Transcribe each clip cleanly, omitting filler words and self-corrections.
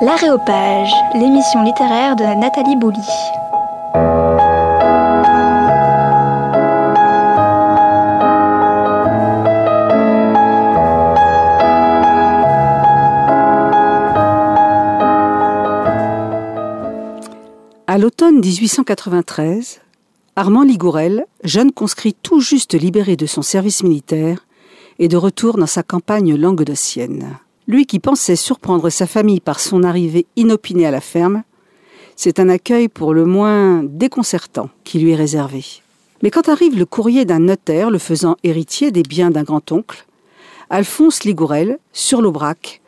L'Aréopage, l'émission littéraire de Nathalie Bouli. À l'automne 1893, Armand Ligourel, jeune conscrit tout juste libéré de son service militaire, est de retour dans sa campagne languedocienne. Lui qui pensait surprendre sa famille par son arrivée inopinée à la ferme, c'est un accueil pour le moins déconcertant qui lui est réservé. Mais quand arrive le courrier d'un notaire le faisant héritier des biens d'un grand-oncle, Alphonse Ligourel, sur l'Aubrac,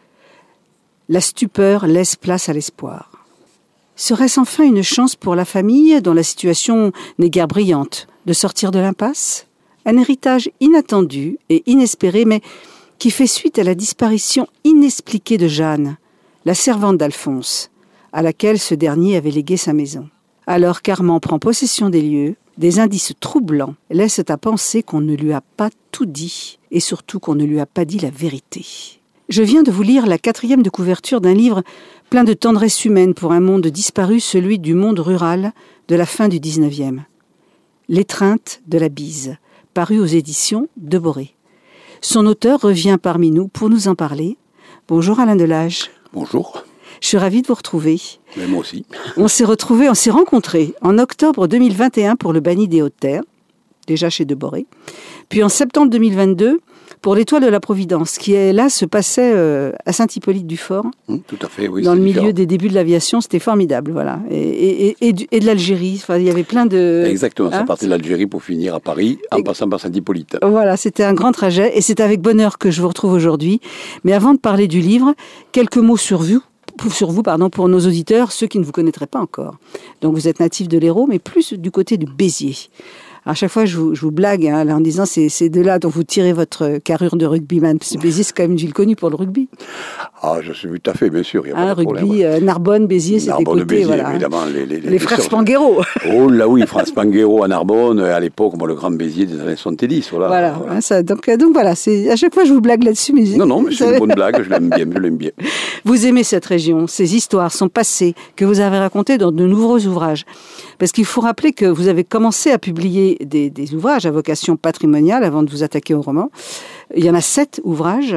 la stupeur laisse place à l'espoir. Serait-ce enfin une chance pour la famille, dont la situation n'est guère brillante, de sortir de l'impasse ? Un héritage inattendu et inespéré, mais qui fait suite à la disparition inexpliquée de Jeanne, la servante d'Alphonse, à laquelle ce dernier avait légué sa maison. Alors qu'Armand prend possession des lieux, des indices troublants laissent à penser qu'on ne lui a pas tout dit, et surtout qu'on ne lui a pas dit la vérité. Je viens de vous lire la 4e de couverture d'un livre plein de tendresse humaine pour un monde disparu, celui du monde rural de la fin du 19e. L'étreinte de la bise, paru aux éditions de Boré. Son auteur revient parmi nous pour nous en parler. Bonjour Alain Delage. Bonjour. Je suis ravie de vous retrouver. Mais moi aussi. On s'est rencontrés en octobre 2021 pour le Banni des Hautes-Terres, déjà chez de Boré. Puis en septembre 2022 pour l'Étoile de la Providence, qui là se passait à Saint-Hippolyte-du-Fort. Tout à fait, oui. Dans le milieu des débuts de l'aviation, c'était formidable, voilà. Et de l'Algérie, enfin, il y avait plein de... Exactement, ça partait de l'Algérie pour finir à Paris, en passant par Saint-Hippolyte. Voilà, c'était un grand trajet, et c'est avec bonheur que je vous retrouve aujourd'hui. Mais avant de parler du livre, quelques mots sur vous, pour nos auditeurs, ceux qui ne vous connaîtraient pas encore. Donc vous êtes natif de l'Hérault, mais plus du côté du Béziers. À chaque fois, je vous blague là, en disant c'est de là dont vous tirez votre carrure de rugbyman. Parce que Béziers, c'est quand même une ville connue pour le rugby. Ah, je suis tout à fait, bien sûr. Il y a pas de rugby, problème, ouais. Narbonne, Béziers, c'était côté. Béziers, voilà. Évidemment, les frères Spanghero. Oh là oui, Frère Spanghero à Narbonne, à l'époque, le grand Béziers des années 70. Voilà. Hein, ça, donc voilà, à chaque fois, je vous blague là-dessus. Mais non, mais c'est une bonne blague, je l'aime bien. Vous aimez cette région, ses histoires, son passé, que vous avez raconté dans de nombreux ouvrages. Parce qu'il faut rappeler que vous avez commencé à publier des ouvrages à vocation patrimoniale avant de vous attaquer au roman. Il y en a 7 ouvrages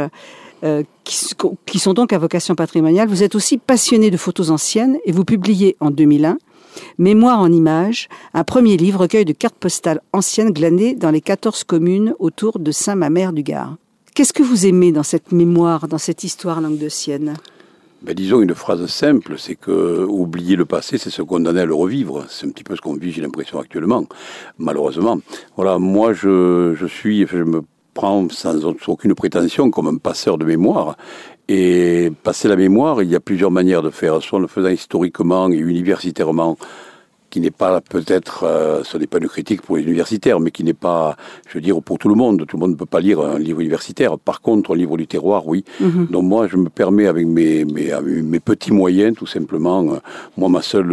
qui sont donc à vocation patrimoniale. Vous êtes aussi passionné de photos anciennes et vous publiez en 2001 Mémoire en images, un premier livre recueil de cartes postales anciennes glanées dans les 14 communes autour de Saint-Mamère-du-Gard. Qu'est-ce que vous aimez dans cette mémoire, dans cette histoire languedocienne ? Disons une phrase simple, c'est que oublier le passé, c'est se condamner à le revivre. C'est un petit peu ce qu'on vit, j'ai l'impression, actuellement, malheureusement. Voilà, moi, je me prends sans aucune prétention comme un passeur de mémoire. Et passer la mémoire, il y a plusieurs manières de faire, soit en le faisant historiquement et universitairement, qui n'est pas peut-être, ce n'est pas une critique pour les universitaires, mais qui n'est pas, je veux dire, pour tout le monde. Tout le monde ne peut pas lire un livre universitaire. Par contre, un livre du terroir, oui. Donc moi, je me permets avec mes petits moyens, tout simplement. Moi,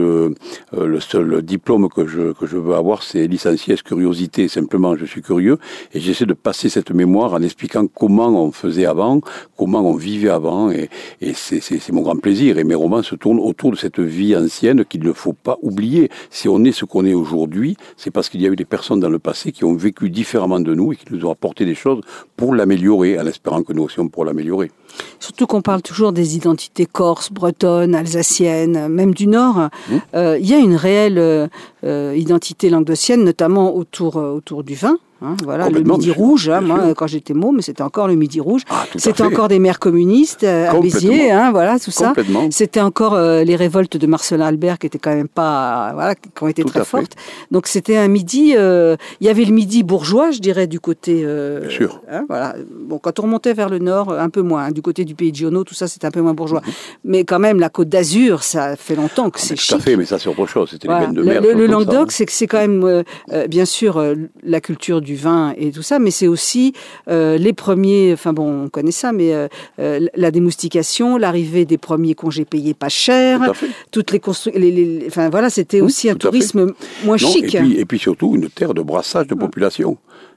le seul diplôme que je veux avoir, c'est licencié curiosité. Simplement, je suis curieux et j'essaie de passer cette mémoire en expliquant comment on faisait avant, comment on vivait avant, et c'est mon grand plaisir. Et mes romans se tournent autour de cette vie ancienne qu'il ne faut pas oublier. Si on est ce qu'on est aujourd'hui, c'est parce qu'il y a eu des personnes dans le passé qui ont vécu différemment de nous et qui nous ont apporté des choses pour l'améliorer, en espérant que nous aussi on pourra l'améliorer. Surtout qu'on parle toujours des identités corses, bretonnes, alsaciennes, même du Nord. Il y a une réelle identité languedocienne, notamment autour du vin. Voilà, le Midi Rouge, moi, quand j'étais môme, c'était encore le Midi Rouge. C'était encore des maires communistes à Béziers, voilà, tout ça. C'était encore les révoltes de Marcelin Albert qui étaient quand même pas, qui ont été très fortes. Donc c'était un midi, il y avait le midi bourgeois, je dirais, du côté... Bien sûr. Voilà. Bon, quand on remontait vers le nord, un peu moins, du côté du Pays de Giono, tout ça, c'était un peu moins bourgeois. Mais quand même, la Côte d'Azur, ça fait longtemps que c'est chic. Tout à fait, mais ça c'est autre chose, c'était les bains de mer. Le Languedoc, c'est quand même, bien sûr, la culture du vin et tout ça, mais c'est aussi les premiers, on connaît ça, mais la démoustication, l'arrivée des premiers congés payés pas cher, toutes les c'était aussi un tourisme moins chic. Et puis surtout une terre de brassage de population.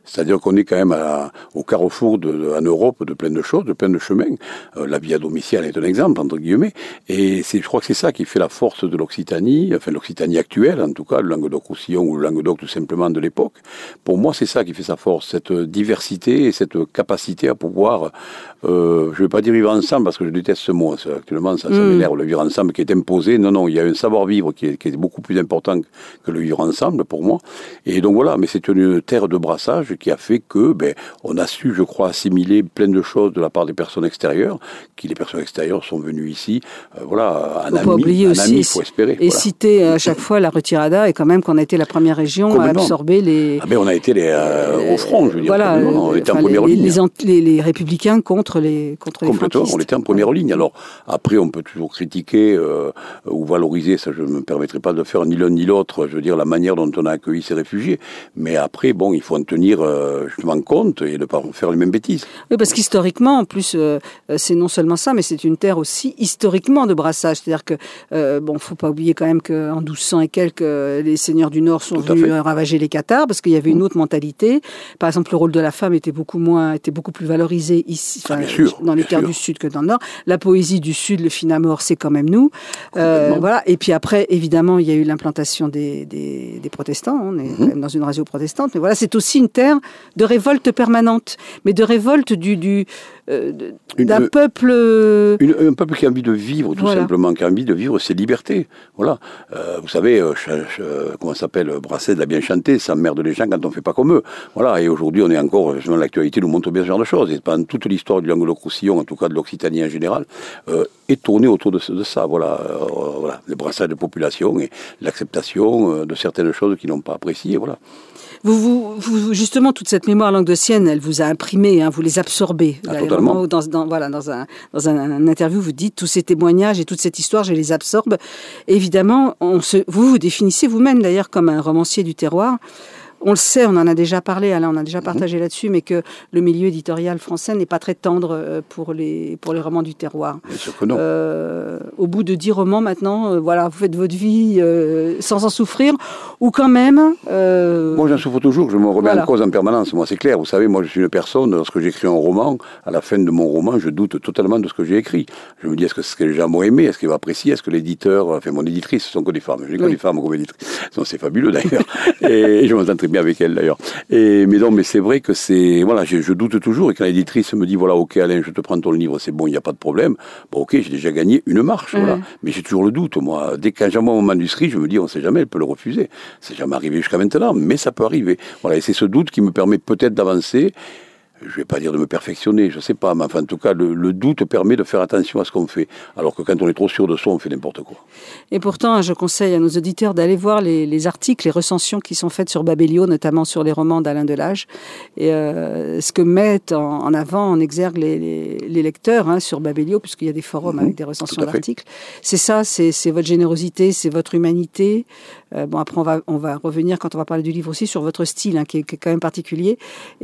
C'est-à-dire qu'on est quand même au carrefour en Europe de plein de choses, de plein de chemins. La vie à domicile est un exemple, entre guillemets. Et je crois que c'est ça qui fait la force de l'Occitanie, enfin l'Occitanie actuelle en tout cas, le Languedoc-Roussillon ou le Languedoc tout simplement de l'époque. Pour moi, c'est ça qui fait sa force, cette diversité et cette capacité à pouvoir, je ne vais pas dire vivre ensemble parce que je déteste ce mot, actuellement ça m'énerve, le vivre ensemble qui est imposé. Non, il y a un savoir-vivre qui est beaucoup plus important que le vivre ensemble pour moi. Et donc voilà, mais c'est une terre de brassage qui a fait que, on a su, je crois, assimiler plein de choses de la part des personnes extérieures, les personnes extérieures sont venues ici, un ami, il faut espérer. Et citer à chaque fois la retirada, et quand même qu'on a été la première région à absorber les... on a été au front, je veux dire. Voilà, on était en première ligne. Les républicains contre les franquistes. On était en première ligne. Alors, après, on peut toujours critiquer ou valoriser, ça je ne me permettrai pas de faire ni l'un ni l'autre, je veux dire, la manière dont on a accueilli ces réfugiés. Mais après, il faut en tenir justement compte et ne pas faire les mêmes bêtises. Oui, parce qu'historiquement, en plus, c'est non seulement ça, mais c'est une terre aussi historiquement de brassage. C'est-à-dire que, faut pas oublier quand même qu'en 1200 et quelques, les seigneurs du Nord sont venus ravager les Cathares parce qu'il y avait une autre mentalité. Par exemple, le rôle de la femme était beaucoup plus valorisé ici, dans les terres du Sud que dans le Nord. La poésie du Sud, le Finamore, c'est quand même nous. Voilà. Et puis après, évidemment, il y a eu l'implantation des protestants. On est quand même dans une région protestante. Mais voilà, c'est aussi une terre de révolte permanente, mais de révolte d'un peuple... Un peuple qui a envie de vivre, tout simplement, qui a envie de vivre ses libertés. Voilà. Vous savez, comment ça s'appelle, Brassens l'a bien chanté, ça emmerde les gens quand on ne fait pas comme eux. Voilà. Et aujourd'hui, on est encore, l'actualité nous montre bien ce genre de choses. Et pendant toute l'histoire du Languedoc-Roussillon, en tout cas de l'Occitanie en général, est tournée autour de ça. Voilà. Le brassage de population et l'acceptation de certaines choses qu'ils n'ont pas appréciées. Voilà. Vous, justement, toute cette mémoire languedocienne, elle vous a imprimé, vous les absorbez. Totalement. Dans un interview, vous dites tous ces témoignages et toute cette histoire, je les absorbe. Évidemment, vous définissez vous-même d'ailleurs comme un romancier du terroir. On le sait, on en a déjà parlé, Alain, on a déjà partagé là-dessus, mais que le milieu éditorial français n'est pas très tendre pour les romans du terroir. Bien sûr que non. Au bout de 10 romans maintenant, vous faites votre vie sans en souffrir, ou quand même... Moi, j'en souffre toujours, je me remets en cause en permanence. Moi, c'est clair, vous savez, moi, je suis une personne, lorsque j'écris un roman, à la fin de mon roman, je doute totalement de ce que j'ai écrit. Je me dis, est-ce que c'est ce que les gens m'ont aimé, est-ce qu'ils vont apprécier, est-ce que l'éditeur, mon éditrice, ce sont que des femmes, je n'ai que des femmes comme éditrices. C'est fabuleux d'ailleurs, et je m'entends très bien avec elle d'ailleurs. Mais c'est vrai que je doute toujours, et quand l'éditrice me dit, ok Alain, je te prends ton livre, c'est bon, il n'y a pas de problème, j'ai déjà gagné une marche, voilà. Mais j'ai toujours le doute, moi. Dès que j'envoie mon manuscrit, je me dis, on ne sait jamais, elle peut le refuser. C'est jamais arrivé jusqu'à maintenant, mais ça peut arriver. Voilà, et c'est ce doute qui me permet peut-être d'avancer. Je ne vais pas dire de me perfectionner, je ne sais pas, mais en tout cas, le doute permet de faire attention à ce qu'on fait. Alors que quand on est trop sûr de soi, on fait n'importe quoi. Et pourtant, je conseille à nos auditeurs d'aller voir les articles, les recensions qui sont faites sur Babelio, notamment sur les romans d'Alain Delage. Et ce que mettent en avant, en exergue les lecteurs sur Babelio, puisqu'il y a des forums avec des recensions d'articles. C'est ça, c'est votre générosité, c'est votre humanité. Après, on va revenir, quand on va parler du livre aussi, sur votre style, qui est quand même particulier.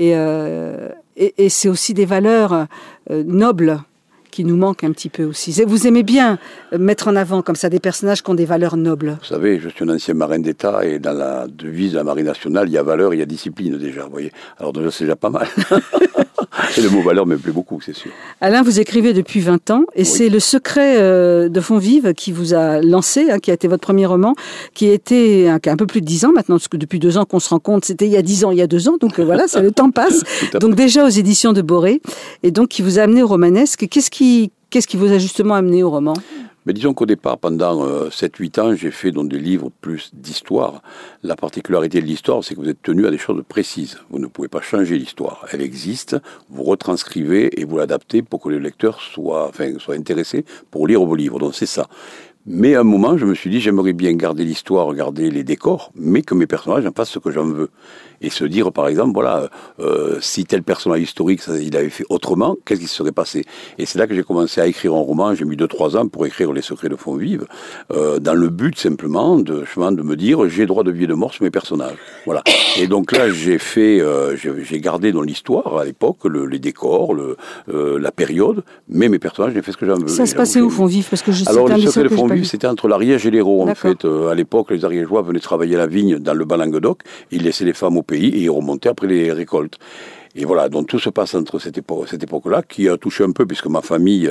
Et c'est aussi des valeurs nobles qui nous manquent un petit peu aussi. Vous aimez bien mettre en avant comme ça des personnages qui ont des valeurs nobles. Vous savez, je suis un ancien marin d'État et dans la devise de la Marine nationale, il y a valeur, il y a discipline déjà, vous voyez. Alors déjà, c'est déjà pas mal. Et le mot valeur me plaît beaucoup, c'est sûr. Alain, vous écrivez depuis 20 ans et c'est Le Secret de Fonvive qui vous a lancé, qui a été votre premier roman, qui a un peu plus de 10 ans maintenant, parce que depuis 2 ans qu'on se rend compte, c'était il y a 10 ans, il y a 2 ans, donc voilà, le temps passe. Donc déjà aux éditions de Boré, et donc qui vous a amené au romanesque. Qu'est-ce qui vous a justement amené au roman ? Mais disons qu'au départ, pendant 7-8 ans, j'ai fait des livres plus d'histoire. La particularité de l'histoire, c'est que vous êtes tenu à des choses précises. Vous ne pouvez pas changer l'histoire. Elle existe, vous retranscrivez et vous l'adaptez pour que le lecteur soit intéressé pour lire vos livres. Donc c'est ça. Mais à un moment, je me suis dit, j'aimerais bien garder l'histoire, garder les décors, mais que mes personnages en fassent ce que j'en veux. Et se dire, par exemple, si tel personnage historique, il avait fait autrement, qu'est-ce qui se serait passé ? Et c'est là que j'ai commencé à écrire un roman. J'ai mis 2-3 ans pour écrire Les Secrets de Fonvive, dans le but simplement de me dire, j'ai droit de vie et de mort sur mes personnages. Voilà. Et donc là, j'ai gardé dans l'histoire, à l'époque, les décors, la période, mais mes personnages, j'ai fait ce que j'en veux. Ça se passait où, Fonvive ? Parce que alors, Les Secrets de Fonvive, vie. C'était entre l'Ariège et l'Hérault, en D'accord. fait. À l'époque, les Ariégeois venaient travailler la vigne dans le Bas-Languedoc, ils laissaient les femmes au pays et ils remontaient après les récoltes. Et voilà, donc tout se passe entre cette époque-là, qui a touché un peu, puisque ma famille,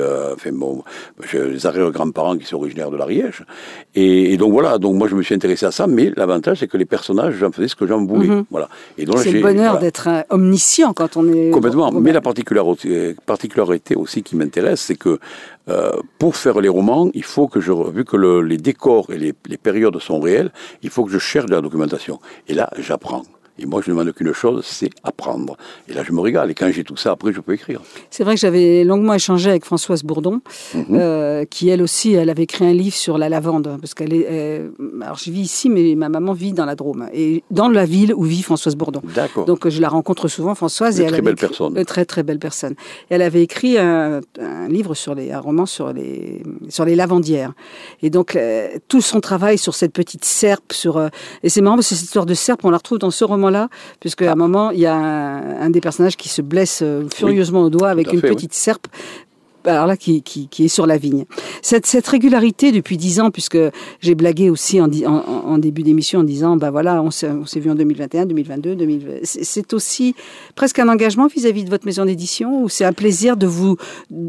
j'ai les arrière-grands-parents qui sont originaires de l'Ariège. Et donc voilà, donc moi je me suis intéressé à ça, mais l'avantage c'est que les personnages, j'en faisais ce que j'en voulais. Voilà. Et donc, C'est le bonheur d'être omniscient quand on est... Complètement. Mais la particularité aussi qui m'intéresse, c'est que pour faire les romans, il faut que vu que les décors et les périodes sont réels, il faut que je cherche de la documentation. Et là, j'apprends. Et moi, je ne demande qu'une chose, c'est apprendre. Et là, je me régale. Et quand j'ai tout ça, après, je peux écrire. C'est vrai que j'avais longuement échangé avec Françoise Bourdon, qui, elle aussi, elle avait écrit un livre sur la lavande. Parce qu'elle est... alors, je vis ici, mais ma maman vit dans la Drôme. Et dans la ville où vit Françoise Bourdon. D'accord. Donc, je la rencontre souvent, Françoise. Une très belle personne. Très, très belle personne. Et elle avait écrit un livre, un roman sur les lavandières. Et donc, tout son travail sur cette petite serpe, et c'est marrant parce que cette histoire de serpe, on la retrouve dans ce roman-là, puisque à un moment, il y a un des personnages qui se blesse furieusement au doigt avec une petite serpe, alors là, qui est sur la vigne. Cette régularité depuis 10 ans, puisque j'ai blagué aussi en début d'émission en disant, ben voilà, on s'est vu en 2021, 2022, 2020. C'est aussi presque un engagement vis-à-vis de votre maison d'édition, ou c'est un plaisir de vous...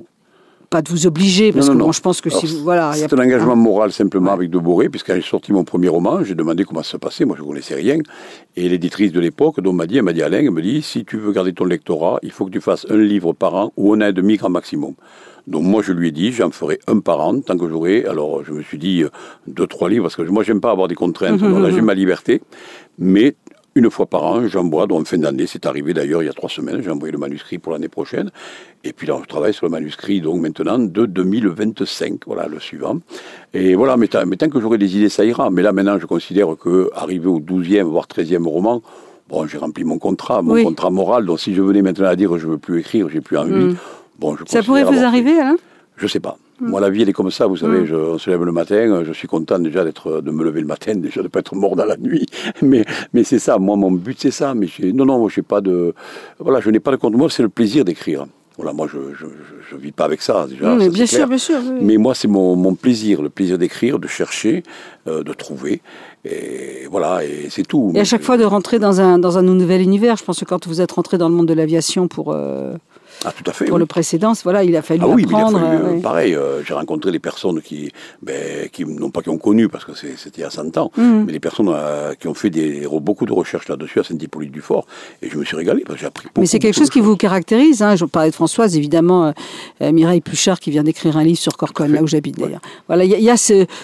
Pas de vous obliger, parce que je pense que si vous... Voilà, c'est un engagement moral simplement avec De Boré, puisque quand j'ai sorti mon premier roman, j'ai demandé comment ça se passait, moi je ne connaissais rien. Et l'éditrice de l'époque, elle m'a dit, Alain, elle me dit, si tu veux garder ton lectorat, il faut que tu fasses un livre par an ou un an et demi grand maximum. Donc moi je lui ai dit, j'en ferai un par an, tant que j'aurai. Alors je me suis dit 2-3 livres, parce que moi j'aime pas avoir des contraintes, donc là j'ai ma liberté, mais... Une fois par an, j'envoie, donc en fin d'année, c'est arrivé d'ailleurs il y a 3 semaines, j'ai envoyé le manuscrit pour l'année prochaine. Et puis là, je travaille sur le manuscrit, donc maintenant, de 2025, voilà, le suivant. Et voilà, mais tant que j'aurai des idées, ça ira. Mais là, maintenant, je considère qu'arriver au 12e, voire 13e roman, bon, j'ai rempli mon contrat moral. Donc si je venais maintenant à dire que je ne veux plus écrire, j'ai plus envie, bon, je ça pourrait vous arriver, Alain ? Je sais pas. Moi, la vie, elle est comme ça, vous savez. On se lève le matin, je suis content déjà de me lever le matin, déjà de ne pas être mort dans la nuit. Mais c'est ça. Moi, mon but, c'est ça. Mais moi, je n'ai pas de... Voilà, je n'ai pas de compte. Moi, c'est le plaisir d'écrire. Voilà, moi, je vis pas avec ça, déjà. Mais ça, bien sûr, bien sûr. Oui. Mais moi, c'est mon plaisir. Le plaisir d'écrire, de chercher, de trouver. Et voilà, et c'est tout. Et à chaque fois, de rentrer dans un nouvel univers. Je pense que quand vous êtes rentré dans le monde de l'aviation pour... tout à fait. Pour le précédent, voilà, il a fallu apprendre. Pareil, j'ai rencontré des personnes qui non pas qui ont connu, parce que c'était il y a 100 ans, mais des personnes qui ont fait beaucoup de recherches là-dessus à Saint-Hippolyte-du-Fort, et je me suis régalé, parce que j'ai appris beaucoup. Mais c'est quelque chose qui vous caractérise, hein. Je parlais de Françoise, évidemment, Mireille Pluchart qui vient d'écrire un livre sur Corconne, là où j'habite d'ailleurs. Voilà, il y a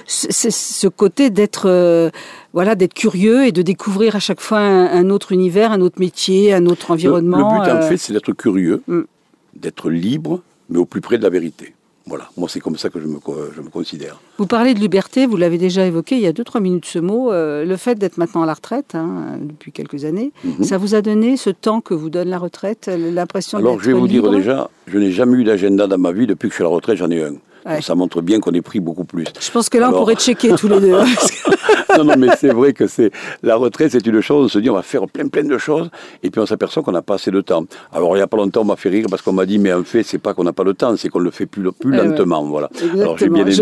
ce côté d'être curieux et de découvrir à chaque fois un autre univers, un autre métier, un autre environnement. Le but, en fait, c'est d'être curieux, d'être libre, mais au plus près de la vérité. Voilà, moi c'est comme ça que je me considère. Vous parlez de liberté, vous l'avez déjà évoqué il y a 2-3 minutes ce mot. Le fait d'être maintenant à la retraite, depuis quelques années, ça vous a donné ce temps que vous donne la retraite, l'impression d'être libre ? Alors je vais vous dire déjà, je n'ai jamais eu d'agenda dans ma vie, depuis que je suis à la retraite, j'en ai un. Ouais. Ça montre bien qu'on ait pris beaucoup plus. Je pense que là, on pourrait checker tous les deux. Non, mais c'est vrai que la retraite, c'est une chose. On se dit, on va faire plein de choses. Et puis, on s'aperçoit qu'on n'a pas assez de temps. Alors, il n'y a pas longtemps, on m'a fait rire parce qu'on m'a dit, mais en fait, c'est pas qu'on n'a pas le temps, c'est qu'on le fait plus lentement. Ouais. Voilà. Exactement. Alors, j'ai bien aimé.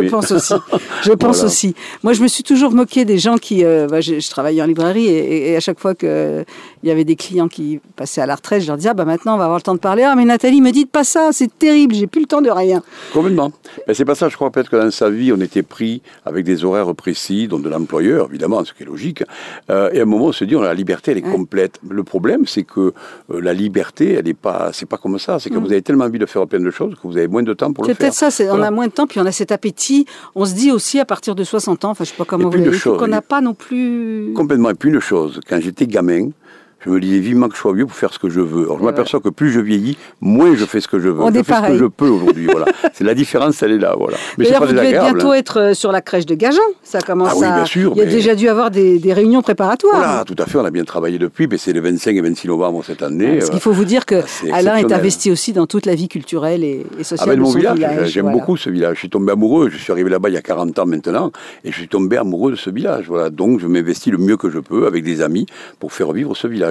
Je pense aussi. Moi, je me suis toujours moqué des gens qui... je travaillais en librairie et à chaque fois qu'il y avait des clients qui passaient à la retraite, je leur disais, maintenant, on va avoir le temps de parler. Ah, mais Nathalie, me dites pas ça, c'est terrible, j'ai plus le temps de rien. Complètement. Mais c'est pas ça, je crois peut-être que dans sa vie, on était pris avec des horaires précis, donc de l'employeur, évidemment, ce qui est logique. Et à un moment, on se dit, la liberté, elle est complète. Le problème, c'est que la liberté, c'est pas comme ça. C'est que vous avez tellement envie de faire plein de choses que vous avez moins de temps pour le faire. C'est peut-être ça, on a moins de temps, puis on a cet appétit. On se dit aussi, à partir de 60 ans, je sais pas comment vous l'avez dit, qu'on n'a pas non plus... Complètement. Et puis une chose, quand j'étais gamin, je me disais vivement que je sois vieux pour faire ce que je veux. Alors je m'aperçois que plus je vieillis, moins je fais ce que je veux. Je fais ce que je peux aujourd'hui. Voilà. C'est la différence, elle est là. Voilà. Mais c'est pas désagréable. Vous devez bientôt être sur la crèche de Gajan. Ça commence oui, bien sûr. Il y a déjà dû avoir des réunions préparatoires. Voilà, tout à fait. On a bien travaillé depuis. Mais c'est le 25 et 26 novembre cette année. Parce qu'il faut vous dire que Alain est investi aussi dans toute la vie culturelle et sociale de son village. J'aime beaucoup ce village. Je suis tombé amoureux. Je suis arrivé là-bas il y a 40 ans maintenant, et je suis tombé amoureux de ce village. Voilà. Donc je m'investis le mieux que je peux avec des amis pour faire vivre ce village.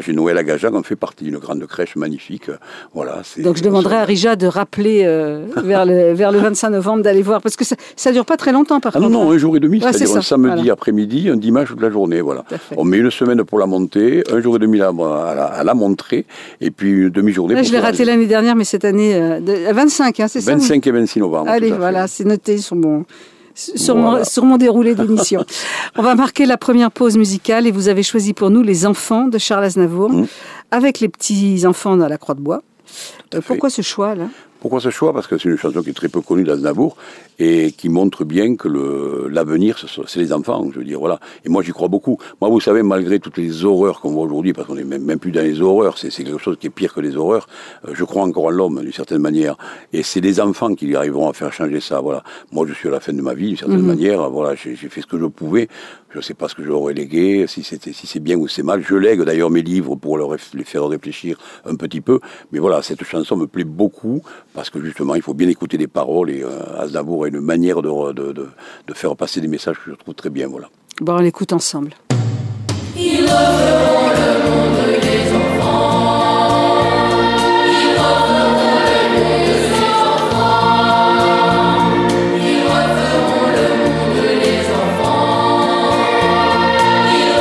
village de Noël à Gajac en fait partie, une grande crèche magnifique. Voilà. Donc je demanderai à Rija de rappeler vers le 25 novembre d'aller voir, parce que ça dure pas très longtemps par contre. Non, un jour et demi, c'est-à-dire un samedi voilà. après-midi, un dimanche toute la journée. Voilà. On met une semaine pour la montée, un jour et demi à la montée, et puis une demi-journée pour je l'ai raté l'année dernière, mais cette année, 25, hein, c'est 25 ça 25 et 26 novembre. Allez, voilà, c'est noté sur mon déroulé d'émission. On va marquer la première pause musicale et vous avez choisi pour nous Les Enfants de Charles Aznavour, avec les petits-enfants dans la Croix de Bois. Pourquoi ce choix, là ? Pourquoi ce choix ? Parce que c'est une chanson qui est très peu connue d'Aznavour et qui montre bien que l'avenir, c'est les enfants, je veux dire, voilà. Et moi, j'y crois beaucoup. Moi, vous savez, malgré toutes les horreurs qu'on voit aujourd'hui, parce qu'on n'est même plus dans les horreurs, c'est quelque chose qui est pire que les horreurs, je crois encore en l'homme, d'une certaine manière. Et c'est les enfants qui arriveront à faire changer ça, voilà. Moi, je suis à la fin de ma vie, d'une certaine manière, voilà, j'ai fait ce que je pouvais. Je ne sais pas ce que j'aurais légué, si c'est bien ou c'est mal. Je lègue d'ailleurs mes livres pour les faire réfléchir un petit peu. Mais voilà, cette chanson me plaît beaucoup, parce que justement, il faut bien écouter les paroles, et Aznavour a une manière de faire passer des messages que je trouve très bien, voilà. Bon, on l'écoute ensemble. Ils referont le monde des enfants. Ils referont le monde des enfants. Ils referont le monde des enfants. Ils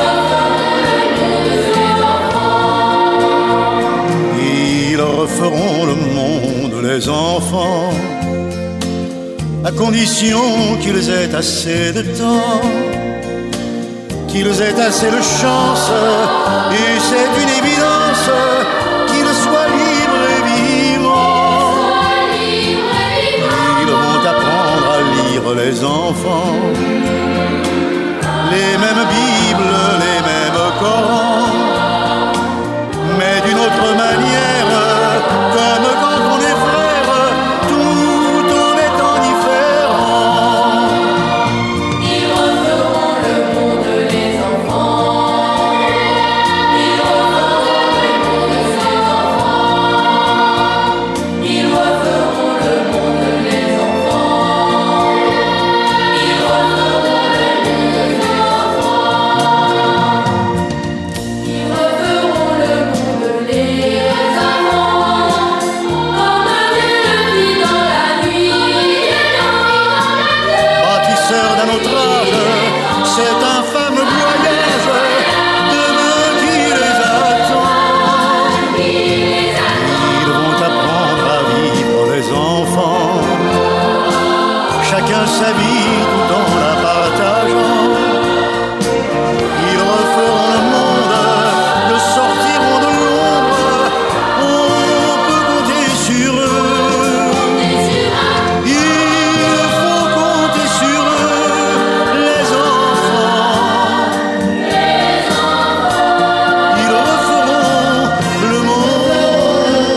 referont le monde des enfants. À condition qu'ils aient assez de temps, qu'ils aient assez de chance, et c'est une évidence, qu'ils soient libres et vivants. Ils vont apprendre à lire les enfants, les mêmes Bibles, les mêmes Corans, mais d'une autre manière, comme quand on est frère, tout en étant différent. Ils referont le monde des enfants. Ils referont le monde des enfants. Ils referont le monde des enfants. Ils referont le monde des enfants. Ils referont le monde des enfants. Comme Dieu le fit dans la nuit. Bâtisseur d'un autre âge, c'est un fameux voyage demain qui les attend. Ils vont apprendre à vivre les enfants, chacun sa vie tout en la partageant. Ils referont le monde, le sortiront de l'ombre. On peut compter sur eux. Il faut compter sur eux, les enfants. Ils referont le monde.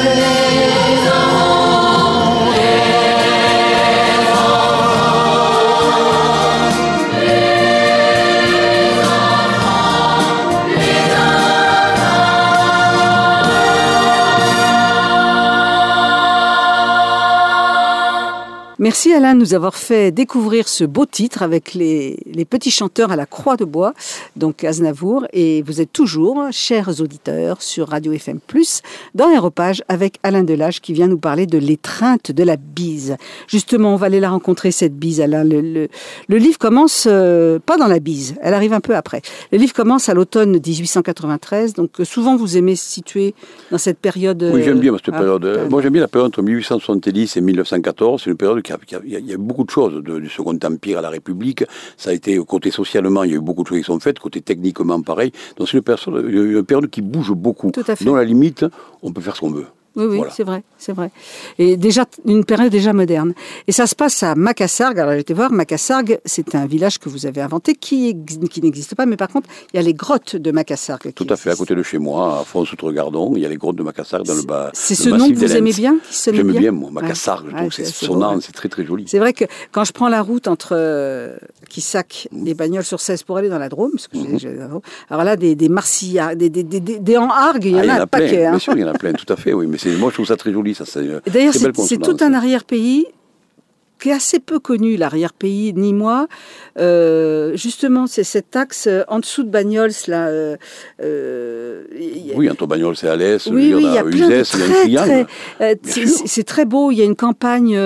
Merci Alain de nous avoir fait découvrir ce beau titre avec les petits chanteurs à la Croix de Bois, donc Aznavour. Et vous êtes toujours, chers auditeurs, sur Radio FM+, dans Aéropage avec Alain Delage qui vient nous parler de l'étreinte de la bise. Justement, on va aller la rencontrer, cette bise, Alain. Le livre commence pas dans la bise, elle arrive un peu après. Le livre commence à l'automne 1893, donc souvent vous aimez se situer dans cette période... Oui, j'aime bien cette période. Moi, j'aime bien la période entre 1870 et 1914. C'est une période il y a beaucoup de choses du Second Empire à la République. Ça a été, côté socialement, il y a eu beaucoup de choses qui sont faites, côté techniquement, pareil. Donc c'est une période qui bouge beaucoup. Tout à fait. Dans la limite, on peut faire ce qu'on veut. Oui, voilà. c'est vrai. Et déjà, une période déjà moderne. Et ça se passe à Macassargues. Alors, j'étais voir, Macassargues, c'est un village que vous avez inventé, qui n'existe pas, mais par contre, il y a les grottes de Macassargues. Tout à fait, à côté de chez moi, à Fons-Soutregardon, il y a les grottes de Macassargues dans le bas. C'est ce nom que vous aimez bien, qui sonne J'aime bien, bien, moi, Macassargues, je trouve que c'est sonnant, c'est très très joli. C'est vrai que quand je prends la route entre Quissac et Bagnols-sur-Cèze pour aller dans la Drôme, parce que alors là, des Marsillards, des Enhargues, il y en a un paquet. Bien sûr, il y en a plein, tout à fait, oui, mais moi je trouve ça très joli. Ça, d'ailleurs, c'est tout un arrière-pays qui est assez peu connu, l'arrière-pays, ni moi. Justement, c'est cet axe en dessous de Bagnols, là. Oui, entre Bagnols et Alès, oui, il y a plein de il y a un triangle. C'est très beau, il y a une campagne,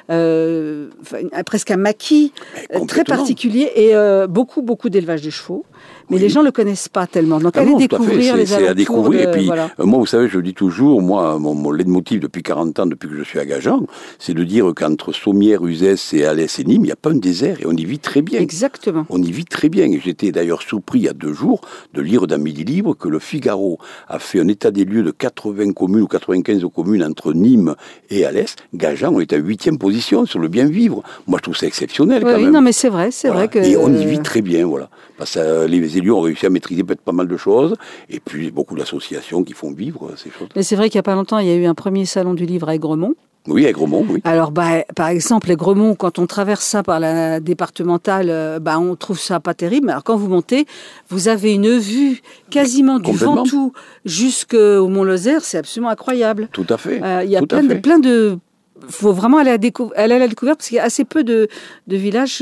presque un maquis, très particulier, et beaucoup d'élevage de chevaux. Mais les gens ne le connaissent pas tellement. Donc, allez découvrir les alentours. C'est à découvrir. Et puis, voilà. moi, vous savez, je dis toujours, moi, mon leitmotiv depuis 40 ans, depuis que je suis à Gajan, c'est de dire qu'entre Sommières, Uzès et Alès et Nîmes, il n'y a pas un désert et on y vit très bien. Exactement. On y vit très bien. Et j'étais d'ailleurs surpris il y a 2 jours de lire dans Midi Libre que le Figaro a fait un état des lieux de 80 communes ou 95 communes entre Nîmes et Alès. Gajan, on est à 8e position sur le bien vivre. Moi, je trouve ça exceptionnel quand même. Oui, non, mais c'est vrai que... Et on y vit très bien, voilà. Parce que les élus ont réussi à maîtriser peut-être pas mal de choses, et puis beaucoup d'associations qui font vivre ces choses. Mais c'est vrai qu'il n'y a pas longtemps, il y a eu un premier salon du livre à Aigremont. Oui, à Aigremont, oui. Alors, par exemple, Aigremont, quand on traverse ça par la départementale, on trouve ça pas terrible. Alors, quand vous montez, vous avez une vue quasiment du Ventoux jusqu'au Mont-Lozère, c'est absolument incroyable. Tout à fait. Il y a plein de... Il faut vraiment aller à la découverte parce qu'il y a assez peu de villages.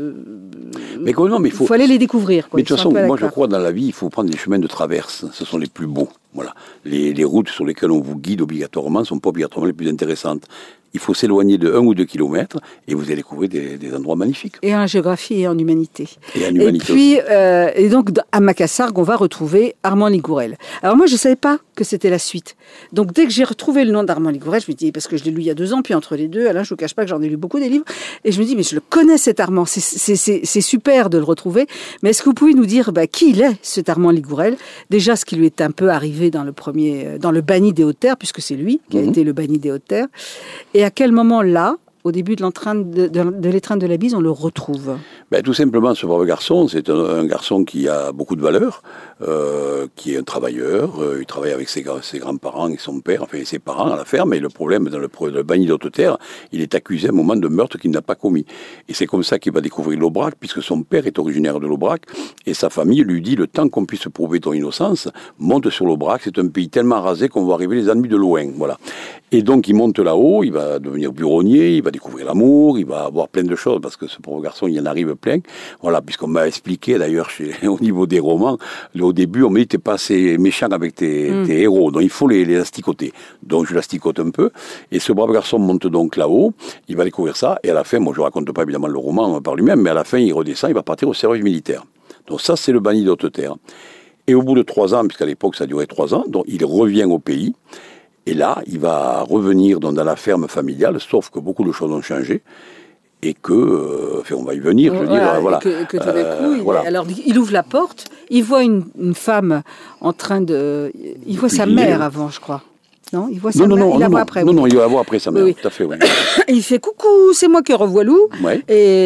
Mais il faut aller les découvrir. Mais de toute façon, moi je crois dans la vie, il faut prendre des chemins de traverse. Ce sont les plus beaux. Voilà. Les routes sur lesquelles on vous guide obligatoirement ne sont pas obligatoirement les plus intéressantes. Il faut s'éloigner de 1 ou 2 kilomètres et vous allez découvrir des endroits magnifiques. Et en géographie et en humanité. Et puis, et donc, à Macassargues, on va retrouver Armand Ligourel. Alors moi, je ne savais pas que c'était la suite. Donc, dès que j'ai retrouvé le nom d'Armand Ligourel, je me dis, parce que je l'ai lu il y a 2 ans, puis entre les deux, Alain, je ne vous cache pas que j'en ai lu beaucoup des livres, et je me dis, mais je le connais cet Armand, c'est super de le retrouver, mais est-ce que vous pouvez nous dire qui il est, cet Armand Ligourel? Déjà, ce qui lui est un peu arrivé dans le banni des Hautes-Terres, puisque c'est lui qui a été le banni des Hautes-Terres. Et à quel moment, là, au début de l'étreinte de la bise, on le retrouve? Tout simplement, ce brave garçon, c'est un garçon qui a beaucoup de valeur, qui est un travailleur. Il travaille avec ses grands-parents et son père, enfin ses parents à la ferme. Et le problème, dans le banni d'Haute-Terre, il est accusé à un moment de meurtre qu'il n'a pas commis. Et c'est comme ça qu'il va découvrir l'Aubrac, puisque son père est originaire de l'Aubrac. Et sa famille lui dit, le temps qu'on puisse prouver ton innocence, monte sur l'Aubrac. C'est un pays tellement rasé qu'on va arriver les ennemis de loin. Voilà. Et donc, il monte là-haut, il va devenir buronnier, il va découvrir l'amour, il va avoir plein de choses, parce que ce pauvre garçon, il en arrive plein. Voilà, puisqu'on m'a expliqué, d'ailleurs, au niveau des romans, au début, on m'a dit, t'es pas assez méchant avec tes héros, donc il faut les asticoter. Donc, je l'asticote un peu. Et ce brave garçon monte donc là-haut, il va découvrir ça, et à la fin, moi, je raconte pas évidemment le roman par lui-même, mais à la fin, il redescend, il va partir au service militaire. Donc ça, c'est le banni d'Haute-Terre. Et au bout de 3 ans, puisqu'à l'époque, ça durait 3 ans, donc il revient au pays. Et là, il va revenir dans la ferme familiale, sauf que beaucoup de choses ont changé. Et que, on va y venir, je veux dire, voilà. Que tout d'un coup, alors il ouvre la porte, il voit une femme en train de... Il voit sa mère avant, je crois. Non, il voit sa mère, il la voit après. Non, il va voir après sa mère, oui. Tout à fait, oui. Et il fait coucou, c'est moi qui revoilou. Ouais.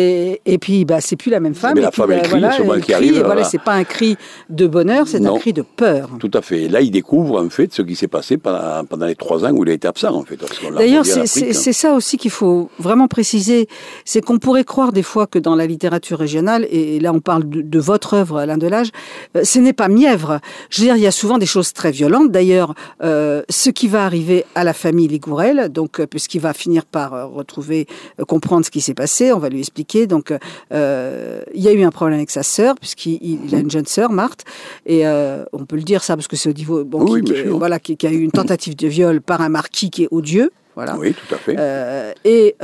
Et puis, c'est plus la même femme. Mais la femme, elle crie, ce mal qui arrive. Et voilà, c'est pas un cri de bonheur, c'est un cri de peur. Tout à fait. Et là, il découvre, en fait, ce qui s'est passé pendant les 3 ans où il a été absent, en fait. D'ailleurs, c'est ça aussi qu'il faut vraiment préciser. C'est qu'on pourrait croire des fois que dans la littérature régionale, et là, on parle de votre œuvre, Alain Delage, ce n'est pas mièvre. Je veux dire, il y a souvent des choses très violentes. D'ailleurs, ce qui va arriver à la famille Ligourel, donc puisqu'il va finir par comprendre ce qui s'est passé, on va lui expliquer. Donc, il y a eu un problème avec sa sœur, puisqu'il a une jeune sœur, Marthe, et on peut le dire ça parce que c'est au niveau, qui a eu une tentative de viol par un marquis qui est odieux. Voilà. Oui, tout à fait.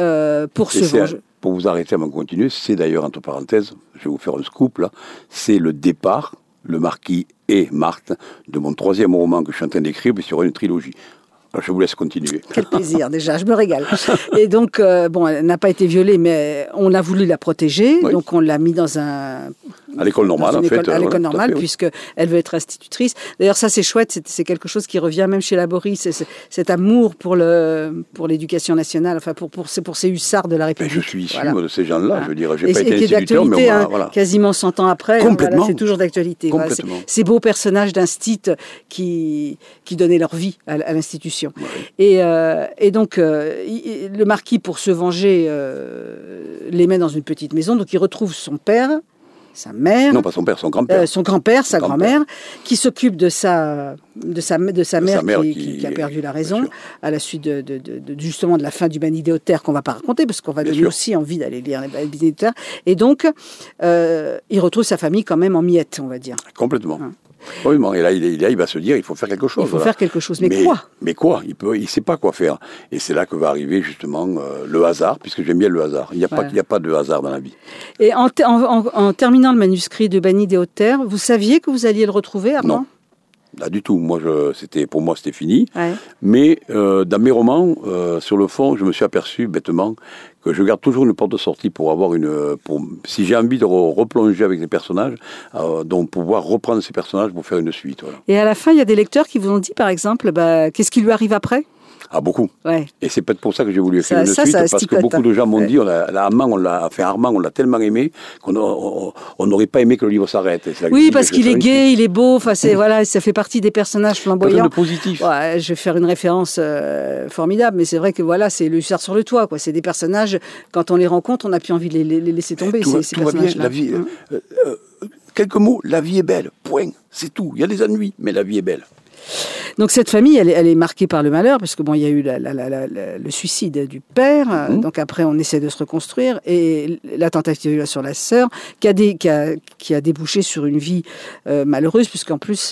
Pour vous arrêter avant de continuer, c'est d'ailleurs, entre parenthèses, je vais vous faire un scoop là, c'est le départ, le marquis et Marthe, de mon 3e roman que je suis en train d'écrire, mais sur une trilogie. Alors, je vous laisse continuer. Quel plaisir, déjà, je me régale. Et donc, elle n'a pas été violée, mais on a voulu la protéger, donc on l'a mis à l'école normale, en fait. À l'école normale, puisqu'elle veut être institutrice. D'ailleurs, ça, c'est chouette, c'est quelque chose qui revient même chez Laborie, cet amour pour l'éducation nationale, enfin, pour ces hussards de la République. Mais je suis issu de ces gens-là, je veux dire, j'ai pas été instituteur, mais voilà. Quasiment 100 ans après, c'est toujours d'actualité. Voilà, ces beaux personnages d'instit qui donnaient leur vie à l'institution. Ouais. Et donc, le marquis, pour se venger, les met dans une petite maison. Donc, il retrouve son père, sa mère. Non, pas son père, son grand-père. Son grand-père, sa grand-mère, qui s'occupe de sa mère qui a perdu la raison à la suite justement de la fin du Banni des Hautes-Terres qu'on ne va pas raconter parce qu'on va donner aussi envie d'aller lire les Banni des Hautes-Terres. Et donc, il retrouve sa famille quand même en miettes, on va dire. Complètement. Oui, et là, il va se dire, il faut faire quelque chose. Il faut faire quelque chose, mais quoi ? Mais quoi ? Il ne sait pas quoi faire. Et c'est là que va arriver justement le hasard, puisque j'aime bien le hasard. Il n'y a pas de hasard dans la vie. Et en terminant le manuscrit de Banni des Hautes-Terres, vous saviez que vous alliez le retrouver, Armand ? Non. Pas du tout. Pour moi, c'était fini. Ouais. Mais dans mes romans, sur le fond, je me suis aperçu bêtement que je garde toujours une porte de sortie pour avoir si j'ai envie de replonger avec les personnages, donc pouvoir reprendre ces personnages pour faire une suite. Voilà. Et à la fin, il y a des lecteurs qui vous ont dit, par exemple, qu'est-ce qui lui arrive après ? Ah, beaucoup. Ouais. Et c'est peut-être pour ça que j'ai voulu faire une suite, parce que beaucoup de gens m'ont dit, Armand, on l'a tellement aimé qu'on n'aurait pas aimé que le livre s'arrête. Oui, parce qu'il est gai, il est beau, enfin, ça fait partie des personnages flamboyants. De positif. Ouais, je vais faire une référence formidable, mais c'est vrai que voilà, c'est le hussard sur le toit, quoi. C'est des personnages, quand on les rencontre, on n'a plus envie de les laisser tomber, ces personnages-là. La vie, quelques mots, la vie est belle, point, c'est tout. Il y a des ennuis, mais la vie est belle. Donc cette famille, elle est marquée par le malheur, parce que il y a eu le suicide du père. Donc après, on essaie de se reconstruire, et la tentative sur la sœur, qui a débouché sur une vie malheureuse, puisqu'en plus